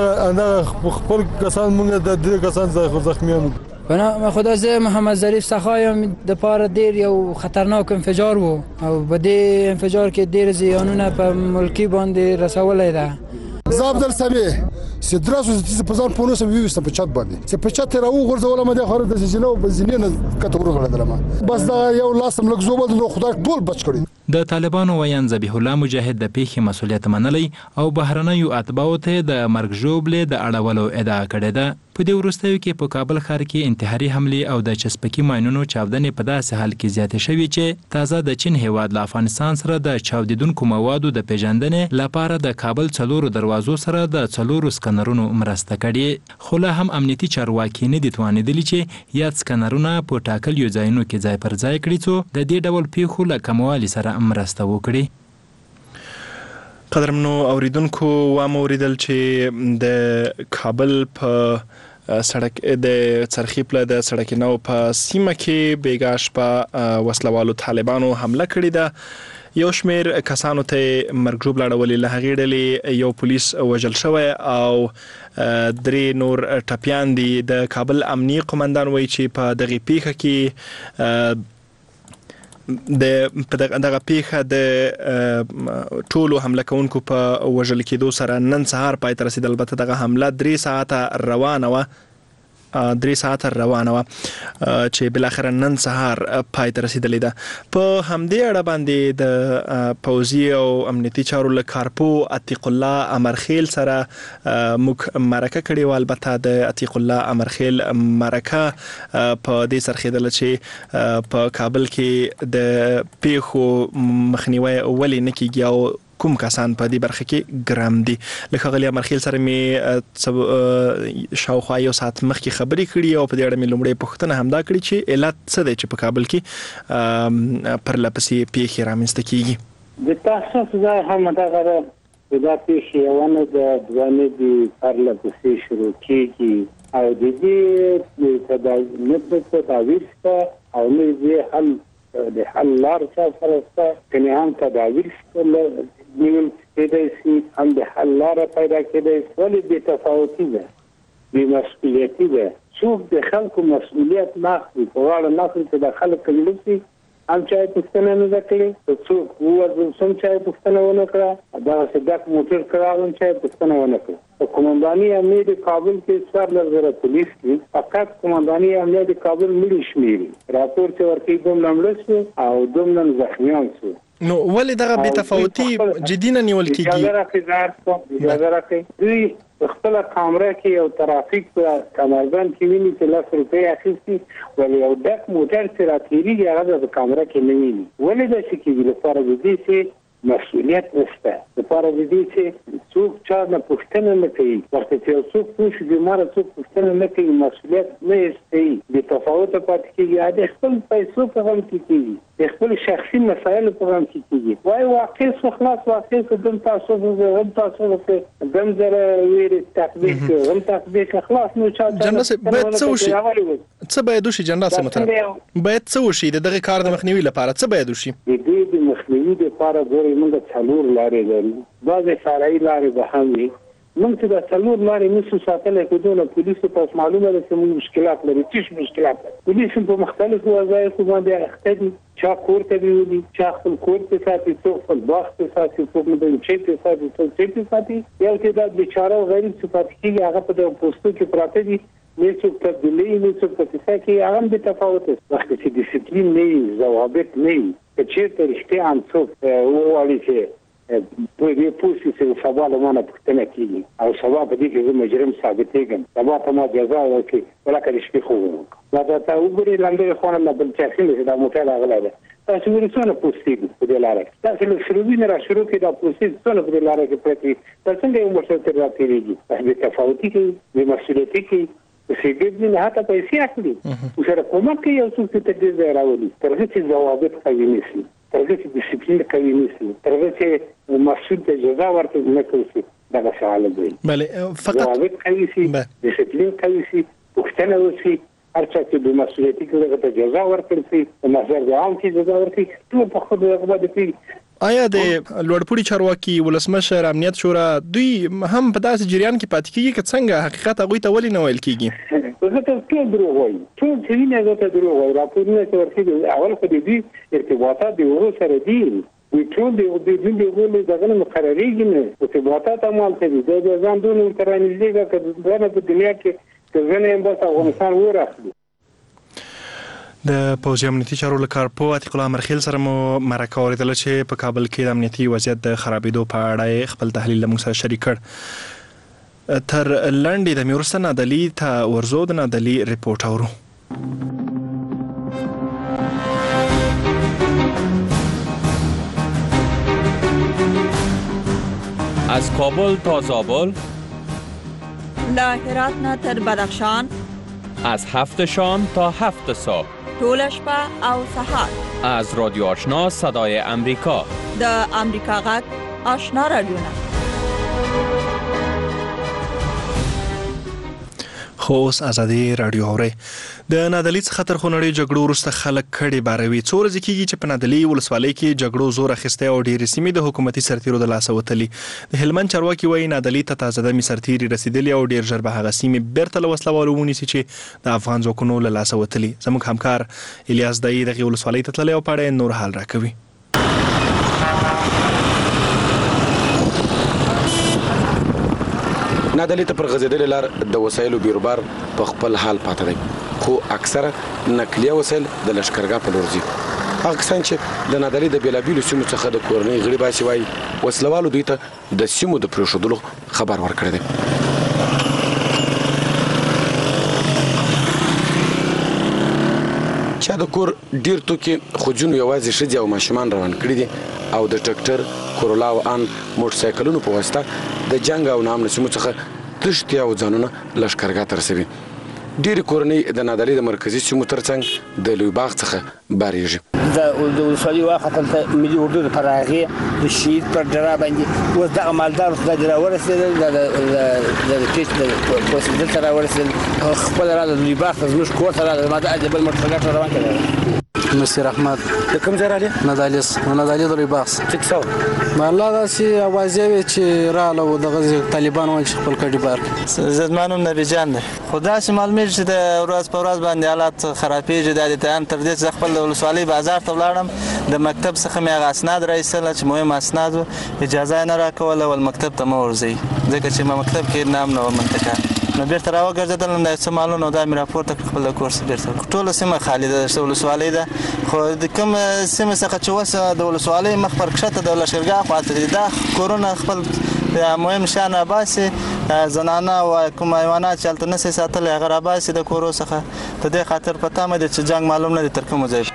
همدغه خپل کسان موږ د درې کسان زخمیان وو. به نام خدا زه محمد ظریف سخایم د پاره دیر یو خطرناک انفجار وو او په دې انفجار کې ډیر زیانونه په ملکی باندې رسولای ده. زابدل سبي سدراسو چې په ځان پونو سم ویوستم په چت باندې چې په چت راو غورځول ما د خور د زینو په زینې نه کته ورغړل ما بس دا یو لاسم لګ زوبل نو خدای ټول بچ کړی. د طالبانو ویان ذبیح الله مجاهد د پیښې مسولیت منلی او بهرنیو اتباعو ته د مرګ ژوبلې د اړولو ادعا کړې ده. په دې وروستیو کې په کابل ښار کې انتحاري حملې او د چسپکي ماینونو چاودنې په داسې حال کې زیاتې شوې چې تازه د چین هیواد له افغانستان سره د چاودیدونکو موادو د پیژندنې لپاره د کابل څلورو دروازو سره د څلورو سکنرونو مرسته کړې. خو لا هم امنیتي چارواکي نه دي توانېدلي چې یاد سکنرونه په ټاکلیو ځایونو کې ځای پر ځای کړي څو د دې ډول پیښو له کموالي سره مرسته وکړي. قدرمنو اوریدونکو وامو اوریدل چې د کابل په سړک د څرخي پله د سړک نو په سیمه کې بیګا شپه وسلوالو طالبانو حمله کړې ده. یو شمیر کسانو ته مرګ ژوبله اړولې، له هغې ډلې یو پولیس وژل شوی او درې نور ټپیان دي. د کابل امنیه قومندان وایي چې په دغې پیښه کې د په دغه پیښه د ټولو حمله کوونکو په وژل کېدو سره نن سهار پای ته رسېده. البته دغه حمله درې ساعته روانه وه درې ساعته روانه وه چې بالاخره نن سهار پای ته رسېدلې ده. په همدې اړه باندې د پوځي او امنیتي چارو له کارپو عتیق الله امرخیل سره موږ مرکه کړې وه. البته د عتیق الله امرخیل مرکه په دې سرخېدله چې په کابل کې د پیښو مخنیوی ولې نه کېږي او کوم کسان په دې برخه کې ګرام دي. له ښاغلي امرخیل سره مې شاوخوا یو ساعت مخکې خبرې کړي او په دې اړه مې لومړی پوښتنه همدا کړې چې علت څه دی چې په کابل کې پرله پسې پیښې رامنځته کېږي. د تاسیس ځای همدغه ده چې دا پیښې یوه نه ده، دوه نه دي، پرله پسې شروع کېږي او د دې نه تداویر شته او نه دې حل د حل لار څه سره شته. کنې هم تداویر شته نیول کېدای شي، هم د حل لاره پیدا کېدای شي. ولې بې تفاوتي ده، بې مسؤلیتي ده. څوک د خلکو مسؤلیت نه اخلي، په غاړه نه اخلي چې د خلک کلیدي شي. هم چا یې پوښتنه نه ده کړې، څوک ووځل سم چا یې پوښتنه ونه کړه، دغسې ډک موټر کراغلم چا یې پوښتنه ونه کړه. په قومنداني امنیه د کابل کې څوارلس زره پولیس دي، فقط قومنداني امنیه د کابل مړي شمېري. راپور چې ورکوي دومره مړه شو او دومره زخمیان شو. نو ولې دغه بې تفاوتي جدي نه نیول کېږي؟ اجازه راکړئ زه عرض کوم، اجازه راکړئ. دوی په خپله کامره کې یو ترافیک په کمربند کې ویني چې لس روپۍ اخیستي، ولې یو ډک موټر چې راتېرېږي هغه په کامره کې نه ویني. ولې داسې کېږي؟ لپاره د دې چې مسؤلیت نشته، لپاره د دې چې څوک چا نه پوښتنه نه کوي. وخت چې یو څوک پوه شي بیماره څوک پوښتنه نه کوي، مسؤلیت نه ایستوي، بې تفاوته پاتې کېږي، د خپل پیسو په غم کې کېږي، د خپل شخصي مسایلو په غم کې کېږي. وایي واقع شو خلاص، واقع شو دم تاسو غم تاسو وکړئ، دم زره ویرې تطبیق کړئ، غم تطبیق خلاص. نو چا جنرال صاحب باید څه وشي؟ څه باید وشي جنرال صاحب محترم؟ باید څه وشي د دغه کار د مخنیوي لپاره؟ څه باید وشي؟ د دې د مخنیوي لپاره ګورئ موږ څلور لارې لرو. بعضې فرعي لارې به هم وي. موږ چې دا څلور لارې نشو ساتلی، که دونه پولیسو ته معلومه ده چې موږ مشکلات لرو. څه مشکلات لرو؟ پولیس په مختلفو وظایفو باندې اخته دي. چا کور ته بیولي، چا خپل کور ته ساتي، څوک خپل باغ ته ساتي، څوک د چای ته ساتي، څوک چای ته ساتي. یو تعداد بیچاره او غریب چې پاتې کېږي هغه په دغه پوستو کې پراته دي، نه څوک تبدیلي، نه څوک په کیسه کې، هغه هم بېتفاوته. وخت چې ډیسپلین نه وي، ضوابط نه وي، که چېرته رښتیا هم څوک وغواړي چې په دې پوه شي چې سبا له ما نه پوښتنه کېږي او سبا په دې کې زه مجرم ثابتېږم، سبا ته ما جزا ورکړي، ولکه د شپې خوب وکړم. دا ته وګورئ لاندې خونه نه بل چا اخلي چې دا موټر راغلی دی. تاسو ولې څونه پوستېږو په دې لاره کې؟ تاسو له شروع نه را شروع کړئ، دا پوستې څونه په دې لاره کې پرتې دي. دا څنګه یو موټر ترې راتېرېږي؟ بې تفاوتي کوي، بې مسؤلیتي کوي. سیګریټ نه هاته پیسې اخلي، ورسره کومک کوي یو څوک ته دې ځای راولي. تر دې چې ضوابط قوي نه شي، تر دې چې ډیسپلین قوي نه شي، تر دې چې مسؤل ته جزا ورکړي نه کوي، دغه سوال دی. بله فقط ضوابط قوي شي، ډیسپلین قوي شي، پوښتنه وشي، هر چا چې د مسؤلیتي کې دغه ته جزا ورکړي شي، د محضر د عام کې جزا ورکړي، ټول په خود دغه باندې کوي. آیا د لوړپوړي چارواکي ولسمشر امنیت شورا دوی هم په داسې جریان کې پاتې کېږي که څنګه حقیقت هغوی ته ولې نه ویل کېږي؟ زه ته ټول دروغ وایم، ټول چې وینې زه ته دروغ وایم. راپورونه چې ورکېږي اول خو د دوی ارتباطات د هغو سره دي، دوی ټول د دوی د هغو دغه نه مقررېږي نه، ارتباطات همالته دي. د ځان دونه ورته رانږدې که دونه په دنیا کې که زه نه یم بس افغانستان ور اخلي. د پوځي امنیتي چارو له کارپو عتیق الله امرخیل سره مو مرکه اورېدله چې په کابل کې د امنیتي وضعیت د خرابېدو په اړه خپل تحلیل له موږ سره شریک کړ. تر لنډې دمې وروسته نادلي ته ورځو، د نادلي ریپورټ اورو. از کابل تا زابل، له هرات نه تر بدخشان، از هفت شام تا هفت صبح، طول شپه او سحر، از رادیو آشنا صدای امریکا، د امریکا غږ آشنا رادیو نه. خو اوس ازادي رادیو اوري د نادلي څخه تر خونړي جګړو وروسته خلک کډي باروي څو ورځې کېږي چې په نادلي ولسوالۍ کې جګړو زور اخیستی او ډېرې سیمې د حکومتي سرتیرو د لاسه وتلي د هلمند چارواکي وایي نادلي ته تازه دمې سرتیري رسېدلي او ډېر ژر به هغه سیمې بیرته له وسلوالو ونیسي چې د افغان ځواکونو له لاسه وتلي. زموږ همکار الیاس دایي دغې ولسوالۍ ته تللی او په اړه یې نور حال راکوي. نادلي ته پر غځېدلې لار د وسایلو بیروبار په خپل حال پاتې دی خو اکثره نقلیه وسایل د لښکرګاه په لور ځي. هغه کسان چې د نادلي د بېلابېلو سیمو څخه د کورنۍ غړي باسي وایي وسلوالو دوی ته د سیمو د پرېښودلو خبر ورکړی دی. چا د کور ډېر توکي خو ځینو یوازې ښځې او ماشومان روان کړي دي او د ټرکټر کورولا او ان موټرسایکلونو په واسطه د جنګ او نامنو سیمو څخه تښتي او ځانونه لښکرګاه ته رسوي. ډېرې کورنۍ د نادلي د مرکزي سیمو ترڅنګ د لوی باغ څخه بارېږي. د ولسوالۍ واخه ته ملي اردو د پراغې د شهید پر ډرا باندې اوس دغه مالدار ته د راورسېدل د پیچ د پوسټ ته راورسېدل خپل را د لوی باغ ته زموږ کور ته راغلل ما د اجبل موټرګاټ روان کړی. مسیر احمد د کوم ځای راغلی؟ نادالیس نادالي د لوی باغ څه کیسه وه؟ مالا داسې اوازې وې چې راغله و دغه طالبان وایي چې خپل کډې بار کړي. زما نوم نبي جان دی خو داسې معلومېږي چې د ورځ په ورځ باندې حالات خرابېږي. دا د تیان تر دې چې زه خپل د ولسوالۍ بازار ته ولاړم د مکتب څخه مې هغه اسناد راایستله چې مهم اسناد وو اجازه یې نه راکوله ول مکتب ته مه ورځئ ځکه چې ما مکتب کې نام نه وه منتقه نو بیرته راوګرځېدلم دا څه مالونه او دا مې راپورته کړ خپل د کور څخه بیرته. ټوله سیمه خالي ده ولسوالۍ ده خو د کوم سیمې څخه چې اوس د ولسوالۍ مخ پر کښته د لښکرګاه خواته دي دا کورونه خپل مهم شیان راباسي زنانه او کوم حیوانات چې هلته نشي ساتلی هغه راباسي د کورو څخه د دې خاطر په تمه ده چې جنګ معلوم نه دی تر کومه ځای.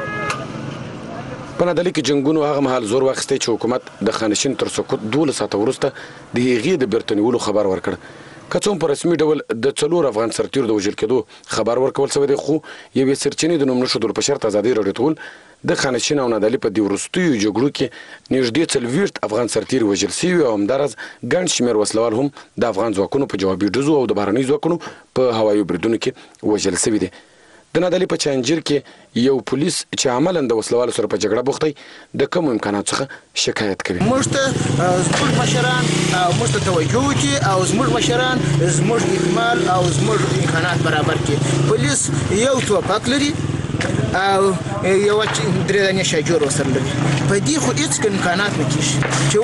په نادلي کې جنګونو هغه مهال زور واخیستی چې حکومت د خانشین تر سقوط دولس ساعته وروسته د هغې د بیرته نیولو خبر ورکړ. که څه هم په رسمي ډول د څلور افغان سرتیرو د وژل کېدو خبر ورکول شوی دی خو یوې سرچینې د نوم نښودلو په شرط ازادي راډیو ته وویل د خانشین او نادلي په دې وروستیو جګړو کې نږدې څلوېښت افغان سرتیري وژل شوي او همداراز ګڼ شمېر وسلوال هم د افغان ځواکونو په جوابي ډزو او د بهرنیو ځواکونو په هوایي بریدونو کې وژل شوي دي. د نادلي په چانجیر کې یو پولیس چې عملاً د وسلوالو سره په جګړه بوخت دی د کومو امکاناتو څخه شکایت کوي. موږ ته زموږ مشران موږ ته توجه وکړي او زموږ مشران زموږ اکمال او زموږ امکانات برابر کړي. پولیس یو توپک لري او یو درې دانې شاجور ورسره لري په دې خو هېڅ امکانات نه کېږي چې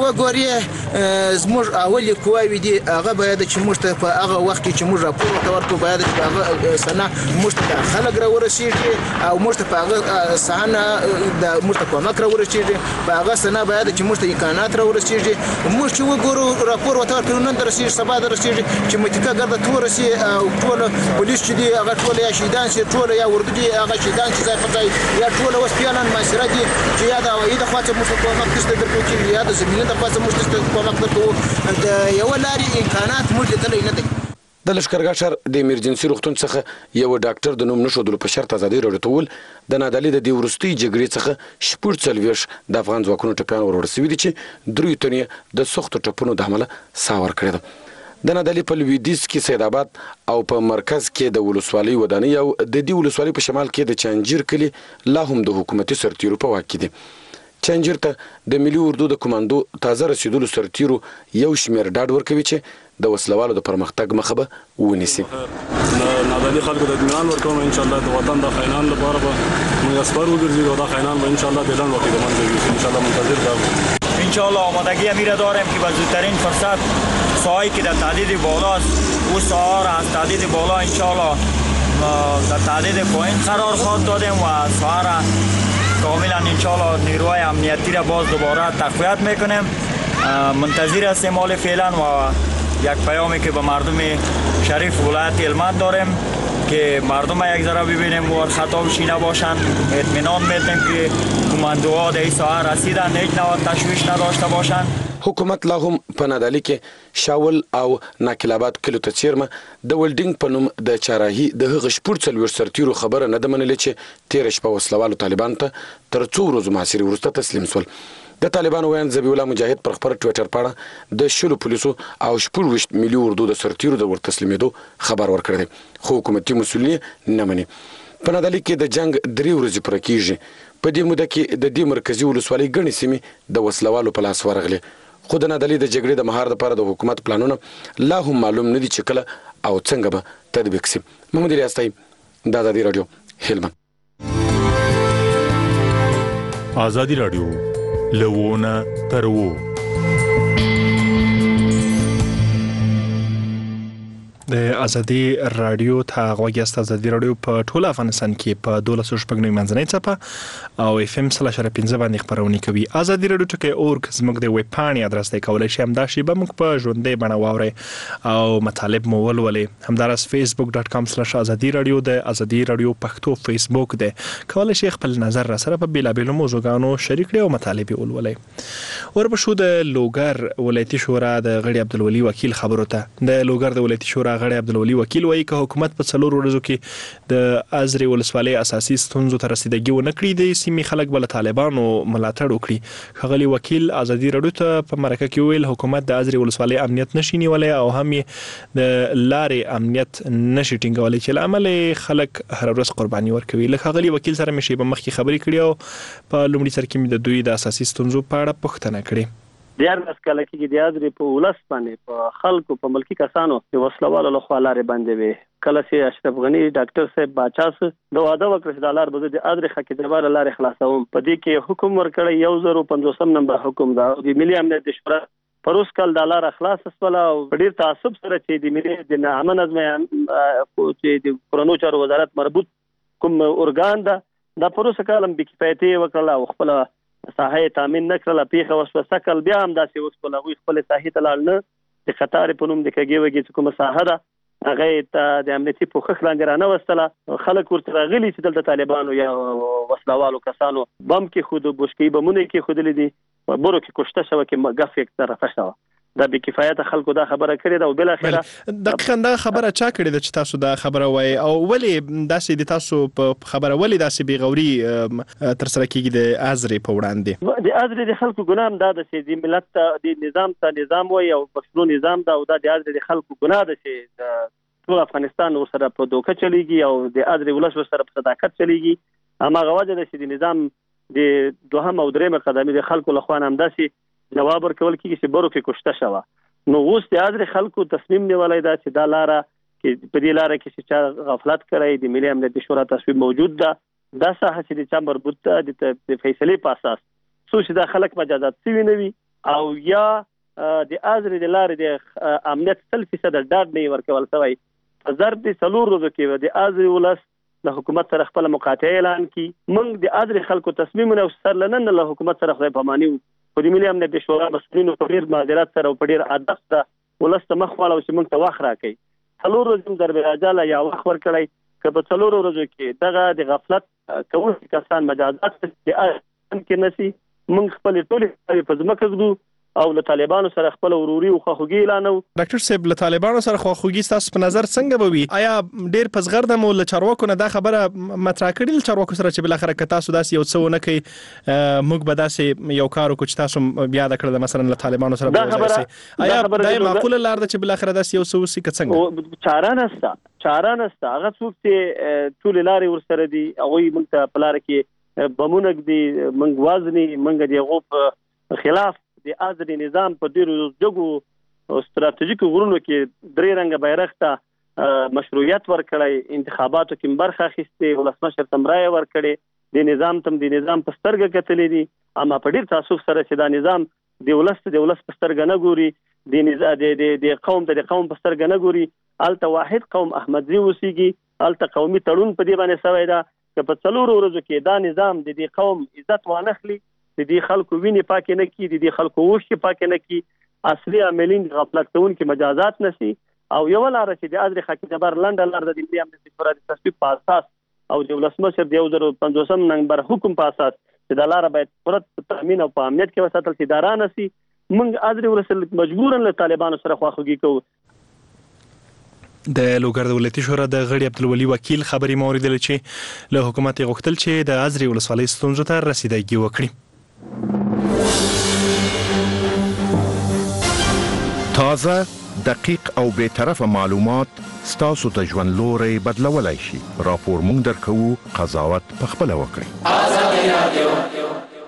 وګورې زموږ اولې قواوې دي هغه باید چې موږ ته په هغه وخت کې چې موږ راپور ورته ورکړو باید چې په هغه سنه موږ ته خلک راورسېږي او موږ ته په هغه سهنه د موږ ته کومک راورسېږي په هغه سنه باید چې موږ ته امکانات راورسېږي. موږ چې وګورو راپور ورته ورکړو نن درسېږي سبا درسېږي چې متکه ګرده ته ورسي او ټول پولیس چې دي هغه ټول یا شهیدان شي ټول یا وردو دي هغه شهیدان شي ځای په ځای یا ټول اوس پیالان معاشره دي چې یا د هوایي د خوا څخه موږ ته کومک تېسته درکوو چې یا د زمیني د خوا څخه موږ تېسته کومک درکوو د یوه لارې امکانات موږ لیدلی نه دی. د لښکرګاه ښار د ایمرجنسي روغتون څخه یو ډاکټر د نوم نښودلو په شرط ازادي راډیو ته وویل د نادلي د دې وروستۍ جګړې څخه شپږ څلوېښت د افغان ځواکونو ټپیان ور وړل شوي دي چې دریو تنې د سختو ټپونو د امله ساه ورکړې ده. د نادلي په لویدیځ کې سید آباد او په مرکز کې د ولسوالۍ ودانۍ او د دې ولسوالۍ په شمال کې د چانجیر کلي لا هم د حکومتي سرتیرو په واک کې دي. چانجیر ته د ملي اردو د کمانډو تازه رسېدلو سرتیرو یو شمېر ډاډ ورکوي چې د وسلوالو د پرمختګ مخه به ونیسي. نادلي خلکو ته اطمینان ورکوم انشاءالله د وطن د خاینانو لپاره به موږ اسپر وګرځېږو او دا خاینان به انشاءالله د اعلان وقت له منځه یوسي. انشاءالله منتظر ده انشاءالله آمادگی امیر داریم که به زودترین فرصت ساحه‌ای که در تعدید بالاست او ساحه را از تعدید بالا انشاءالله در تعدید پایین قرار خواهد دادیم و ساحه را کاملا انشاءالله نیروهای امنیتی را باز دوباره تقویت میکنیم. منتظر هستیم حال فعلا و یک پیامی که به مردم شریف ولایت هلمند داریم که مردم یک ذره ببینیم و خطا بشی نباشن. اطمینان میدیم که کماندوها در این ساحه رسیدن هیچ نوع تشویش نداشته باشن. حکومت لا هم په نادلي کې شاول او ناکلاباد کلیو ته څیرمه د ولډینګ په نوم د چاراهي د هغه شپږ څلوېښت سرتیرو خبره نه ده منلې چې تېره شپه وسلوالو طالبانو ته تر څو ورځو محاصرې وروسته تسلیم شول. د طالبانو ویان ذبیح الله مجاهد پر خپل ټویټر پاڼه د شلو پولیسو او شپږ ویشت ملي اردو د سرتیرو د ورتسلیمېدو خبر ورکړی دی، خو حکومتي مسؤلین نه مني. په نادعلي کې د جنگ درې ورځې پوره کېږي. په دې موده کې د دې مرکزي ولسوالۍ ګڼې سیمې د وسلوالو په لاس ورغلې، خو د نادعلي د جګړې د مهار لپاره د حکومت پلانونه لا هم معلوم نه دي چې کله او څنګه به تطبیق شي. محمد ریاستي، د ازادي رادیو، هلمند. ازادي رادیو لوونه ترو د ازادي رادیو ته غوږی است. ازادي رادیو په ټول افغانستان کې په دولس شپږ نوي منځنۍ چپه او اف ام سل اشاره پنځه باندې خبرونه کوي. ازادي رادیو ټکی اورګ زموږ د ویب پاڼې ادرس دی، کولای شئ همدا شی به موږ په ژوندۍ بڼه واورئ او مطالب مو ولولئ. همدارس فیسبوک ډاټ کام سلاش ازادي رادیو د ازادي رادیو پښتو فیسبوک دی، کولای شئ خپل نظر را سره په بیلابیلو موضوعګانو شریک کړئ او مطالب ولولئ. ورپسې د لوګر ولایتي شورا د غړي عبدالولي وکیل خبرو ته. د لوګر د ولایتي شورا غړي عبدالولي وکیل وایي که حکومت په څلور ورځو کې د ازرې ولسوالۍ اساسي ستونزو ته رسیدګي ونه کړي، د سیمې خلک به له طالبانو ملاتړ وکړي. ښاغلي وکیل ازادي رادیو ته په مرکه کې وویل حکومت د ازرې ولسوالۍ امنیت نشي نیولی او هم یې د لارې امنیت نشي ټینګولی چې له امله خلک هر ورځ قرباني ورکوي. له ښاغلي وکیل سره مې شیبه مخکې خبرې کړې او په لومړي سر کې مې د دوی د اساسي ستونزو په اړه پوښتنه کړې. دیارلس کاله کې د ازرې په ولس باندې په خلکو په ملکي کسانو د وسلوالو لخوا لارې بندې وي. کله چې اشرف غني ډاکټر صاحب باچا د واده وکړ چې د لار به د ازرې خکې د بار لارې خلاصوم، په دې کې حکم ورکړی یو زر پنځوسم نمبر حکم دا د ملي امنیت د شورا پروس کال د لار خلاص سول او ډیر تعصب سره چې د ملي د امن نظم چې د کورونو چارو وزارت مربوط کوم ارګان ده د پروس کالم بې کفایتي وکړه او خپل ساحه تامین نکړه. پیښه وسو سکل بیا هم داسې اوس په لغوي خپل ساحه ته لاړ نه د خطر په نوم د کګي وګي کومه ساحه ده هغه ته د امنیتي پوښښ لاندې را نه وستله. خلک ورته راغلي چې دلته طالبانو یا وسلوالو کسانو بم کې خود بوشکي بمونه کې خودلې دي برو کې کوشته شو کې غف یک طرفه شو. دا به کفایت خلکو دا خبره کړې ده او بل اخره دقیقاً دا خبره چا کړې ده چې تاسو دا خبره وایي او ولې داسې د تاسو په خبره ولې داسې بیغوري تر سره کېږي د ازرې په وړاندې؟ د ازرې د خلکو ګناه هم دا ده چې د ملت ته د نظام ته نظام وایي او پښتو نظام ده او دا د ازرې د خلکو ګناه ده چې د ټول افغانستان ورسره په دوکه چلیږي او د ازرې ولس ورسره په صداقت چلیږي. هماغه وجه ده چې د نظام د دوهم او درېیم قدمې د خلکو لخوا هم داسې جواب ورکول کېږي چې برو کې کوشته شوه. نو اوس د ازرې خلکو تصمیم نیولی دا چې دا لاره کې په دې لاره کې چې چا غفلت کړی د ملي امنیت شورا تصویب موجود ده، دا ساحه چې د چا مربوط ده د فیصلې په اساس څو چې دا خلک مجازات شوي نه وي او یا د ازرې د لارې د امنیت سل فیصده ډاډ نه ورکول شوی. په ضرب د څلور ورځو کې د ازرې ولس د حکومت سره خپل مقاطعه اعلان کړي. موږ د ازرې خلکو تصمیم نه سر لنن له حکومت سره خدای پاماني خو د ملي امنیت شورا مسؤلینو په ډېر معذرت سره او په ډېر ادب سره ولس ته مخ واړو چې موږ ته وخت راکړئ. څلور ورځې ضرب اجاله یا وخت ورکړی که په څلورو ورځو کې دغه د غفلت کوونکي کسان مجازات کې نه شي موږ خپلې ټولې په ځمکه ږدو او له طالبانو سره خپل وروري او خواخوږي اعلانو. ډاکټر صاحب له طالبانو سره خواخوږي ستاسو په نظر څنګه به وي؟ آیا ډېر په زغرده مو له چارواکو نه دا خبره مطرح کړې له چارواکو سره چې بالاخره که تاسو داسې یو څه ونه کوئ موږ به داسې یو کار وکړو چې تاسو بیا د کړه مثلا له طالبانو سره به وځئ؟ آیا دا معقوله لار ده چې بالاخره داسې یو څه وسي که څنګه؟ چاره نشته چاره نشته. هغه څوک چې ټولې لارې ورسره دي هغوی موږ ته په لاره کې بمونه ږدي، موږ وزني، موږ د هغو په خلاف د ازرې نظام په ډیرو جګو او ستراتیژیکو غرونو کې درې رنګه بیرغ ته مشروعیت ورکړی، انتخاباتو کې برخه اخیستې، ولسمشر ته رایه ورکړې، د نظام ته د نظام په سترګه کتلې دي. اما په ډیر تعصب سره چې دا نظام د ولس د ولس په سترګه نه ګوري، د د قوم د قوم په سترګه نه ګوري. الته واحد قوم احمدزي اوسېږي، الته قومي تړون په دې باندې شوی ده که په څلورو ورځو کې دا نظام د دې قوم عزت وانخلي، د دې خلکو وینې پاکې نه کړي، د دې خلکو اوښکې پاکې نه کړي، اصلي عاملین غفلت کوونکي مجازات نه شي. او یوه لاره چې د ازرې خاکې جبر لنډه لار د ملي امنیت شورا د تصویب په اساس او د ولسمشر د یو زر پنځوسم نمبر حکم په اساس چې دا لاره باید پوره تامین او په امنیت کې وساتل شي، دا رانه شي. موږ ازرې ولس مجبورا له طالبانو سره خواخوږي کوو. د لوګر د ولایتي شورا د غړي عبدالولي وکیل خبرې مو اورېدلې چې له حکومت یې غوښتل چې د ازرې ولسوالۍ ستونزو ته رسیدګي وکړي. تازه، دقیق او بی‌طرفه معلومات ستاسو د ژوند لوری بدلولای شي. راپور مونږ درکوو، قضاوت پخپله وکړئ.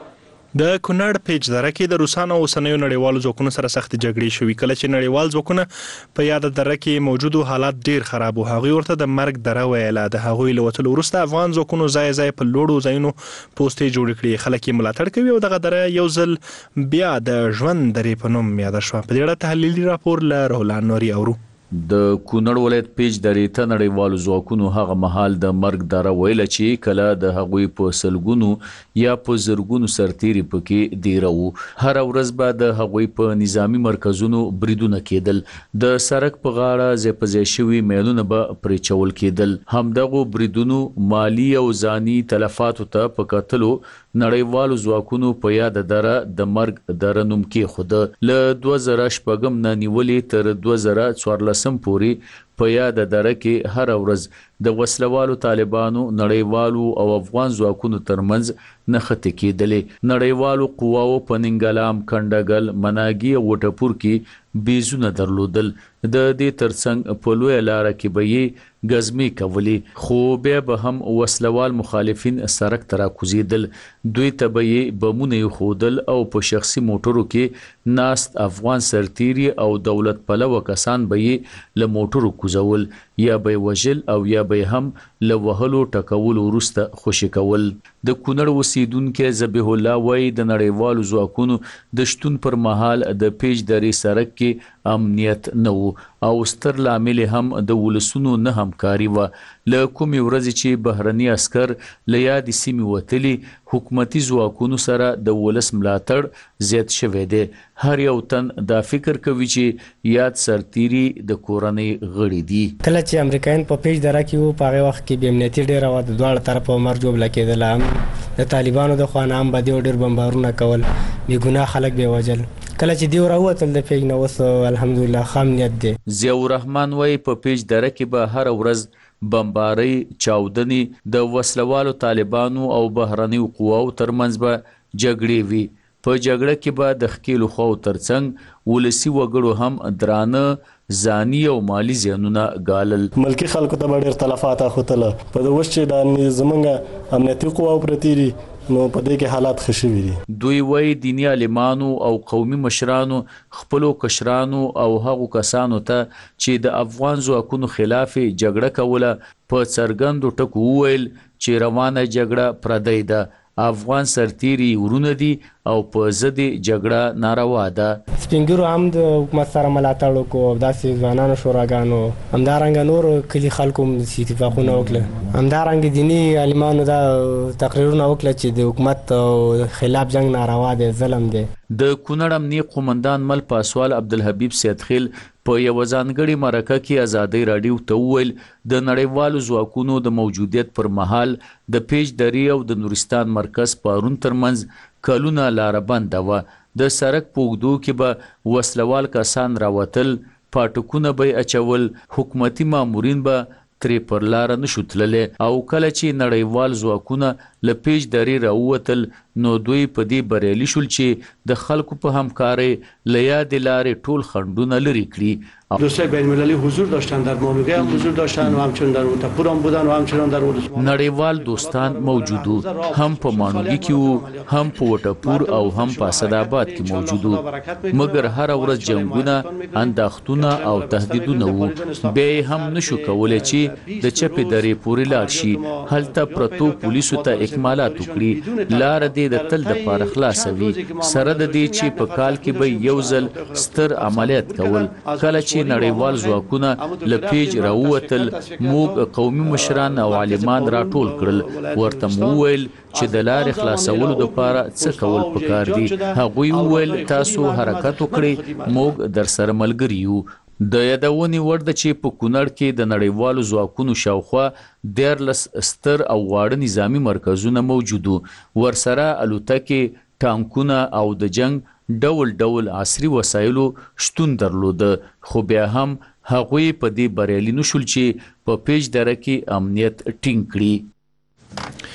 د کونړ پیج دره کې د روسانو او اوسنیو نړیوالو ځواکونو سره سخت جګړې شوې. کله چې نړیوال ځواکونه په یاده دره کې موجودو حالات ډیر خراب وو، هغوی ورته د مرګ دره ویله. د هغوی له وتلو وروسته افغان ځواکونو ځای ځای په لوړو ځایونو پوستې جوړې کړې. خلک یې ملاتړ کوي او دغه دره یو ځل بیا د ژوند درې په نوم یاده شوه. په دې اړه تحلیلي راپور له روحان نوري اورو. د کونړ ولایت پیج درې ته نړیوالو ځواکونو هغه مهال د مرګ دره ویله چې کله د هغوی په سلګونو یا په زرګونو سرتیري پکې دیره وو. هره ورځ به د هغوی په نظامی مرکزونو بریدونه کېدل. د سړک په غاړه ځای په ځای شوي میلونه به پرې چول کېدل. همدغو بریدونو مالی او ځاني تلفاتو ته په کتلو نړیوالو ځواکونو په یاده دره د مرګ دره نوم کېښوده. له دوه زره شپږم نه نیولې تر دوه زره څوارلسم پورې په یاده دره کې هر ورځ د وسلوالو طالبانو نړیوالو او افغان ځواکونو ترمنځ نښتې کېدلې. نړیوالو قواو په ننګلام، کنډګل، مناګي او وټپور کې بیزونه درلودل. د دې ترڅنګ په لویه لاره کې به یې ګزمې کولې، خو بیا به هم وسلوال مخالفین سړک ته راکوزېدل. دوی ته به یې بمونه ایښودل او په شخصي موټرو کې ناست افغان سرتیري او دولت پلوه کسان به یې له موټرو کوزول، یا به یې وژل او یا به یې هم له وهلو ټکولو وروسته خوشي کول. د کونړ اوسیدونکی ذبیح الله وایي د نړیوالو ځواکونو د شتون پر مهال د پیج درې سړک کې امنیت نه و او ستر لامل هم د ولسونو نه همکاري وه. له کومې ورځې چې بهرني عسکر له یادې سیمې وتلي، حکومتي ځواکونو سره د ولس ملاتړ زیات شوی دی. هر یو تن دا فکر کوي چې یاد سرتیري د کورنۍ غړي دي. کله چې امریکایان په پیج دره کې وو، په هغې وخت کې بې امنیتي ډېره وه، د دواړو طرفه مرګ جوړه کېدله. هم د طالبانو د خوا نه هم بدي او ډېر بمبارونه کول، بې ګناه خلک به یې وژل. کله چې دیو راووتل د پیج نه، اوس الحمدلله ښه امنیت دی. ضیاء الرحمن وایي په پیج دره کې به هره ورځ بمبارۍ، چاودنې، د وسلوالو طالبانو او بهرنیو قواو ترمنځ به جګړې وي. په جګړه کې به د ښکېلو خواو ترڅنګ ولسي وګړو هم درانه ځاني او مالی زیانونه ګالل. ملکي خلکو ته به ډېر تلفات اخوتله. په د اوس چې دا زموږ امنیتي قواو پرتې دي، نو په دې کې حالات ښه شوي دي. دوی وایي دیني عالمانو او قومي مشرانو خپلو کشرانو او هغو کسانو ته چې د افغان ځواکونو خلاف جګړه کوله په څرګندو ټکو وویل چې روانه جګړه پردی ده، افغان سرتیري ورونه دي او په ضد جګړه ناروا ده. سپین ږیرو هم د حکومت سره ملاتړ وکړو، داسې ځوانانو شوراګانو، همدارنګه نورو کلي خلکو هم اتفاقونه وکړه. همدارنګه دیني عالمانو دا تقریرونه وکړه چې د حکومت خلاف جنګ ناروا دی، ظلم دی. د کونړ امنیه قومندان مل پاسوال عبدالحبیب سیدخیل په یوه ځانګړې مرکه کې ازادۍ راډیو ته وویل د نړیوالو ځواکونو د موجودیت پر مهال د پیج درې او د نورستان مرکز پارون ترمنځ کلونه لاره بنده وه. د سړک په اوږدو کې به وسلوال کسان راوتل، پاټکونه به یې اچول، حکومتي مامورین به ترې پر لاره نشو تللی. او کله چې نړیوال ځواکونه له پیج درې راووتل، نو دوی په دې بریالي شول چې د خلکو په همکارۍ له یادې لارې ټول خنډونه لرې کړي. دوستای بین المللی حضور داشتن، در موقع هم حضور داشتن و همچنین در وټپور هم بودن و همچنین در ولسوال. نړیوال دوستان موجودو، هم په مانوګي کې وو، هم په وټپور او هم په اسداباد کې موجودو. مګر هر ورځ جنګونه، انداختونه او تهدیدونه وو. بیا هم نشو کولی چې د چپې درې پورې لاړ شي. هلته پرتو پولیسو ته اکمالات وکړي. لاره دې د تل دپاره خلاصه وي، سره د دې چې په کال کې به یو ځل ستر عملیات کول. کله چې نړیوال ځواکونه له پیج راووتل، موږ قومي مشران او عالمان راټول کړل. ورته مو وویل چې د لارې خلاصولو دپاره څه کول پکار دي. هغوی وویل تاسو حرکت وکړئ، موږ درسره ملګري یو. د یادونې وړ ده چې په کونړ کې د نړیوالو ځواکونو شاوخوا دیارلس ستر او واړه نظامي مرکزونه موجود وو. ورسره الوتکې، ټانکونه او د جنګ ډول ډول عصري وسایلو شتون درلوده. خو بیا هم هغوی په دې بریالي نشول چې په پیج دره کې امنیت ټینګ کړي.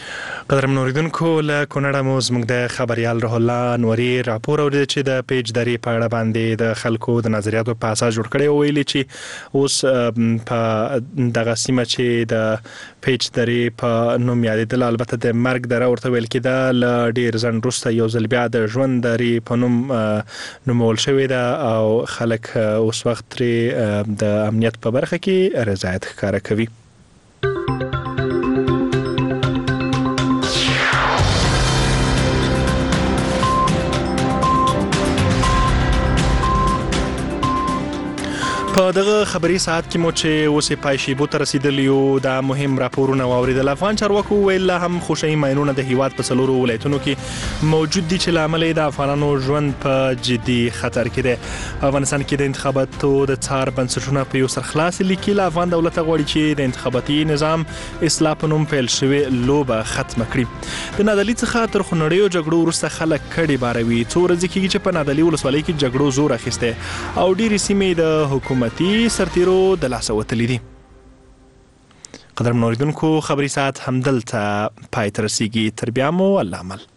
قدرمن اوریدونکو له کونړه مو زموږ د خبريال روح الله نوري راپور اورید چې د پیج درې په اړه باندې د خلکو د نظریاتو په اساس جوړ کړي ویلي چې اوس په دغه سیمه چې د پیج درې په نوم یادېدل البته د مرګ دره ورته ویل کېده له ډېر ځنډ وروسته یو ځل بیا د ژوند درې په نوم نومول شوې ده او خلک اوس وخت ترې د امنیت په برخه کې رضایت ښکاره کوي. په دغه خبري ساعت کې مو چې اوس پای شیبو ته رسیدلی یو دا مهم راپورونه واوریدل. افغان چارواکو ویل هم خوشي ماینونه د هیواد په څلورو ولایتونو کې موجود دي چې لامل د افغانانو ژوند په جدي خطر کې دی. افغانستان کې د انتخاباتو د څار بنسټونه په یو سرخلاص لیکي له افغان دولت غواړي چې د انتخاباتي نظام اصلاح په نوم پیل شوی لوبه ختم کړي. د نادلي څخه تر خونړیو جګړو وروسته خلک کډي باروي. څو ورځې کېږي چې په نادلي ولسوالۍ کې جګړو زور اخیسته او ډېرې سیمې د حکومت سرتیرو د لاسه وتلي دي. قدرمن اوریدونکو خبري ساعت همدلته پای ته رسیږي. تر بیا مو الله عمل.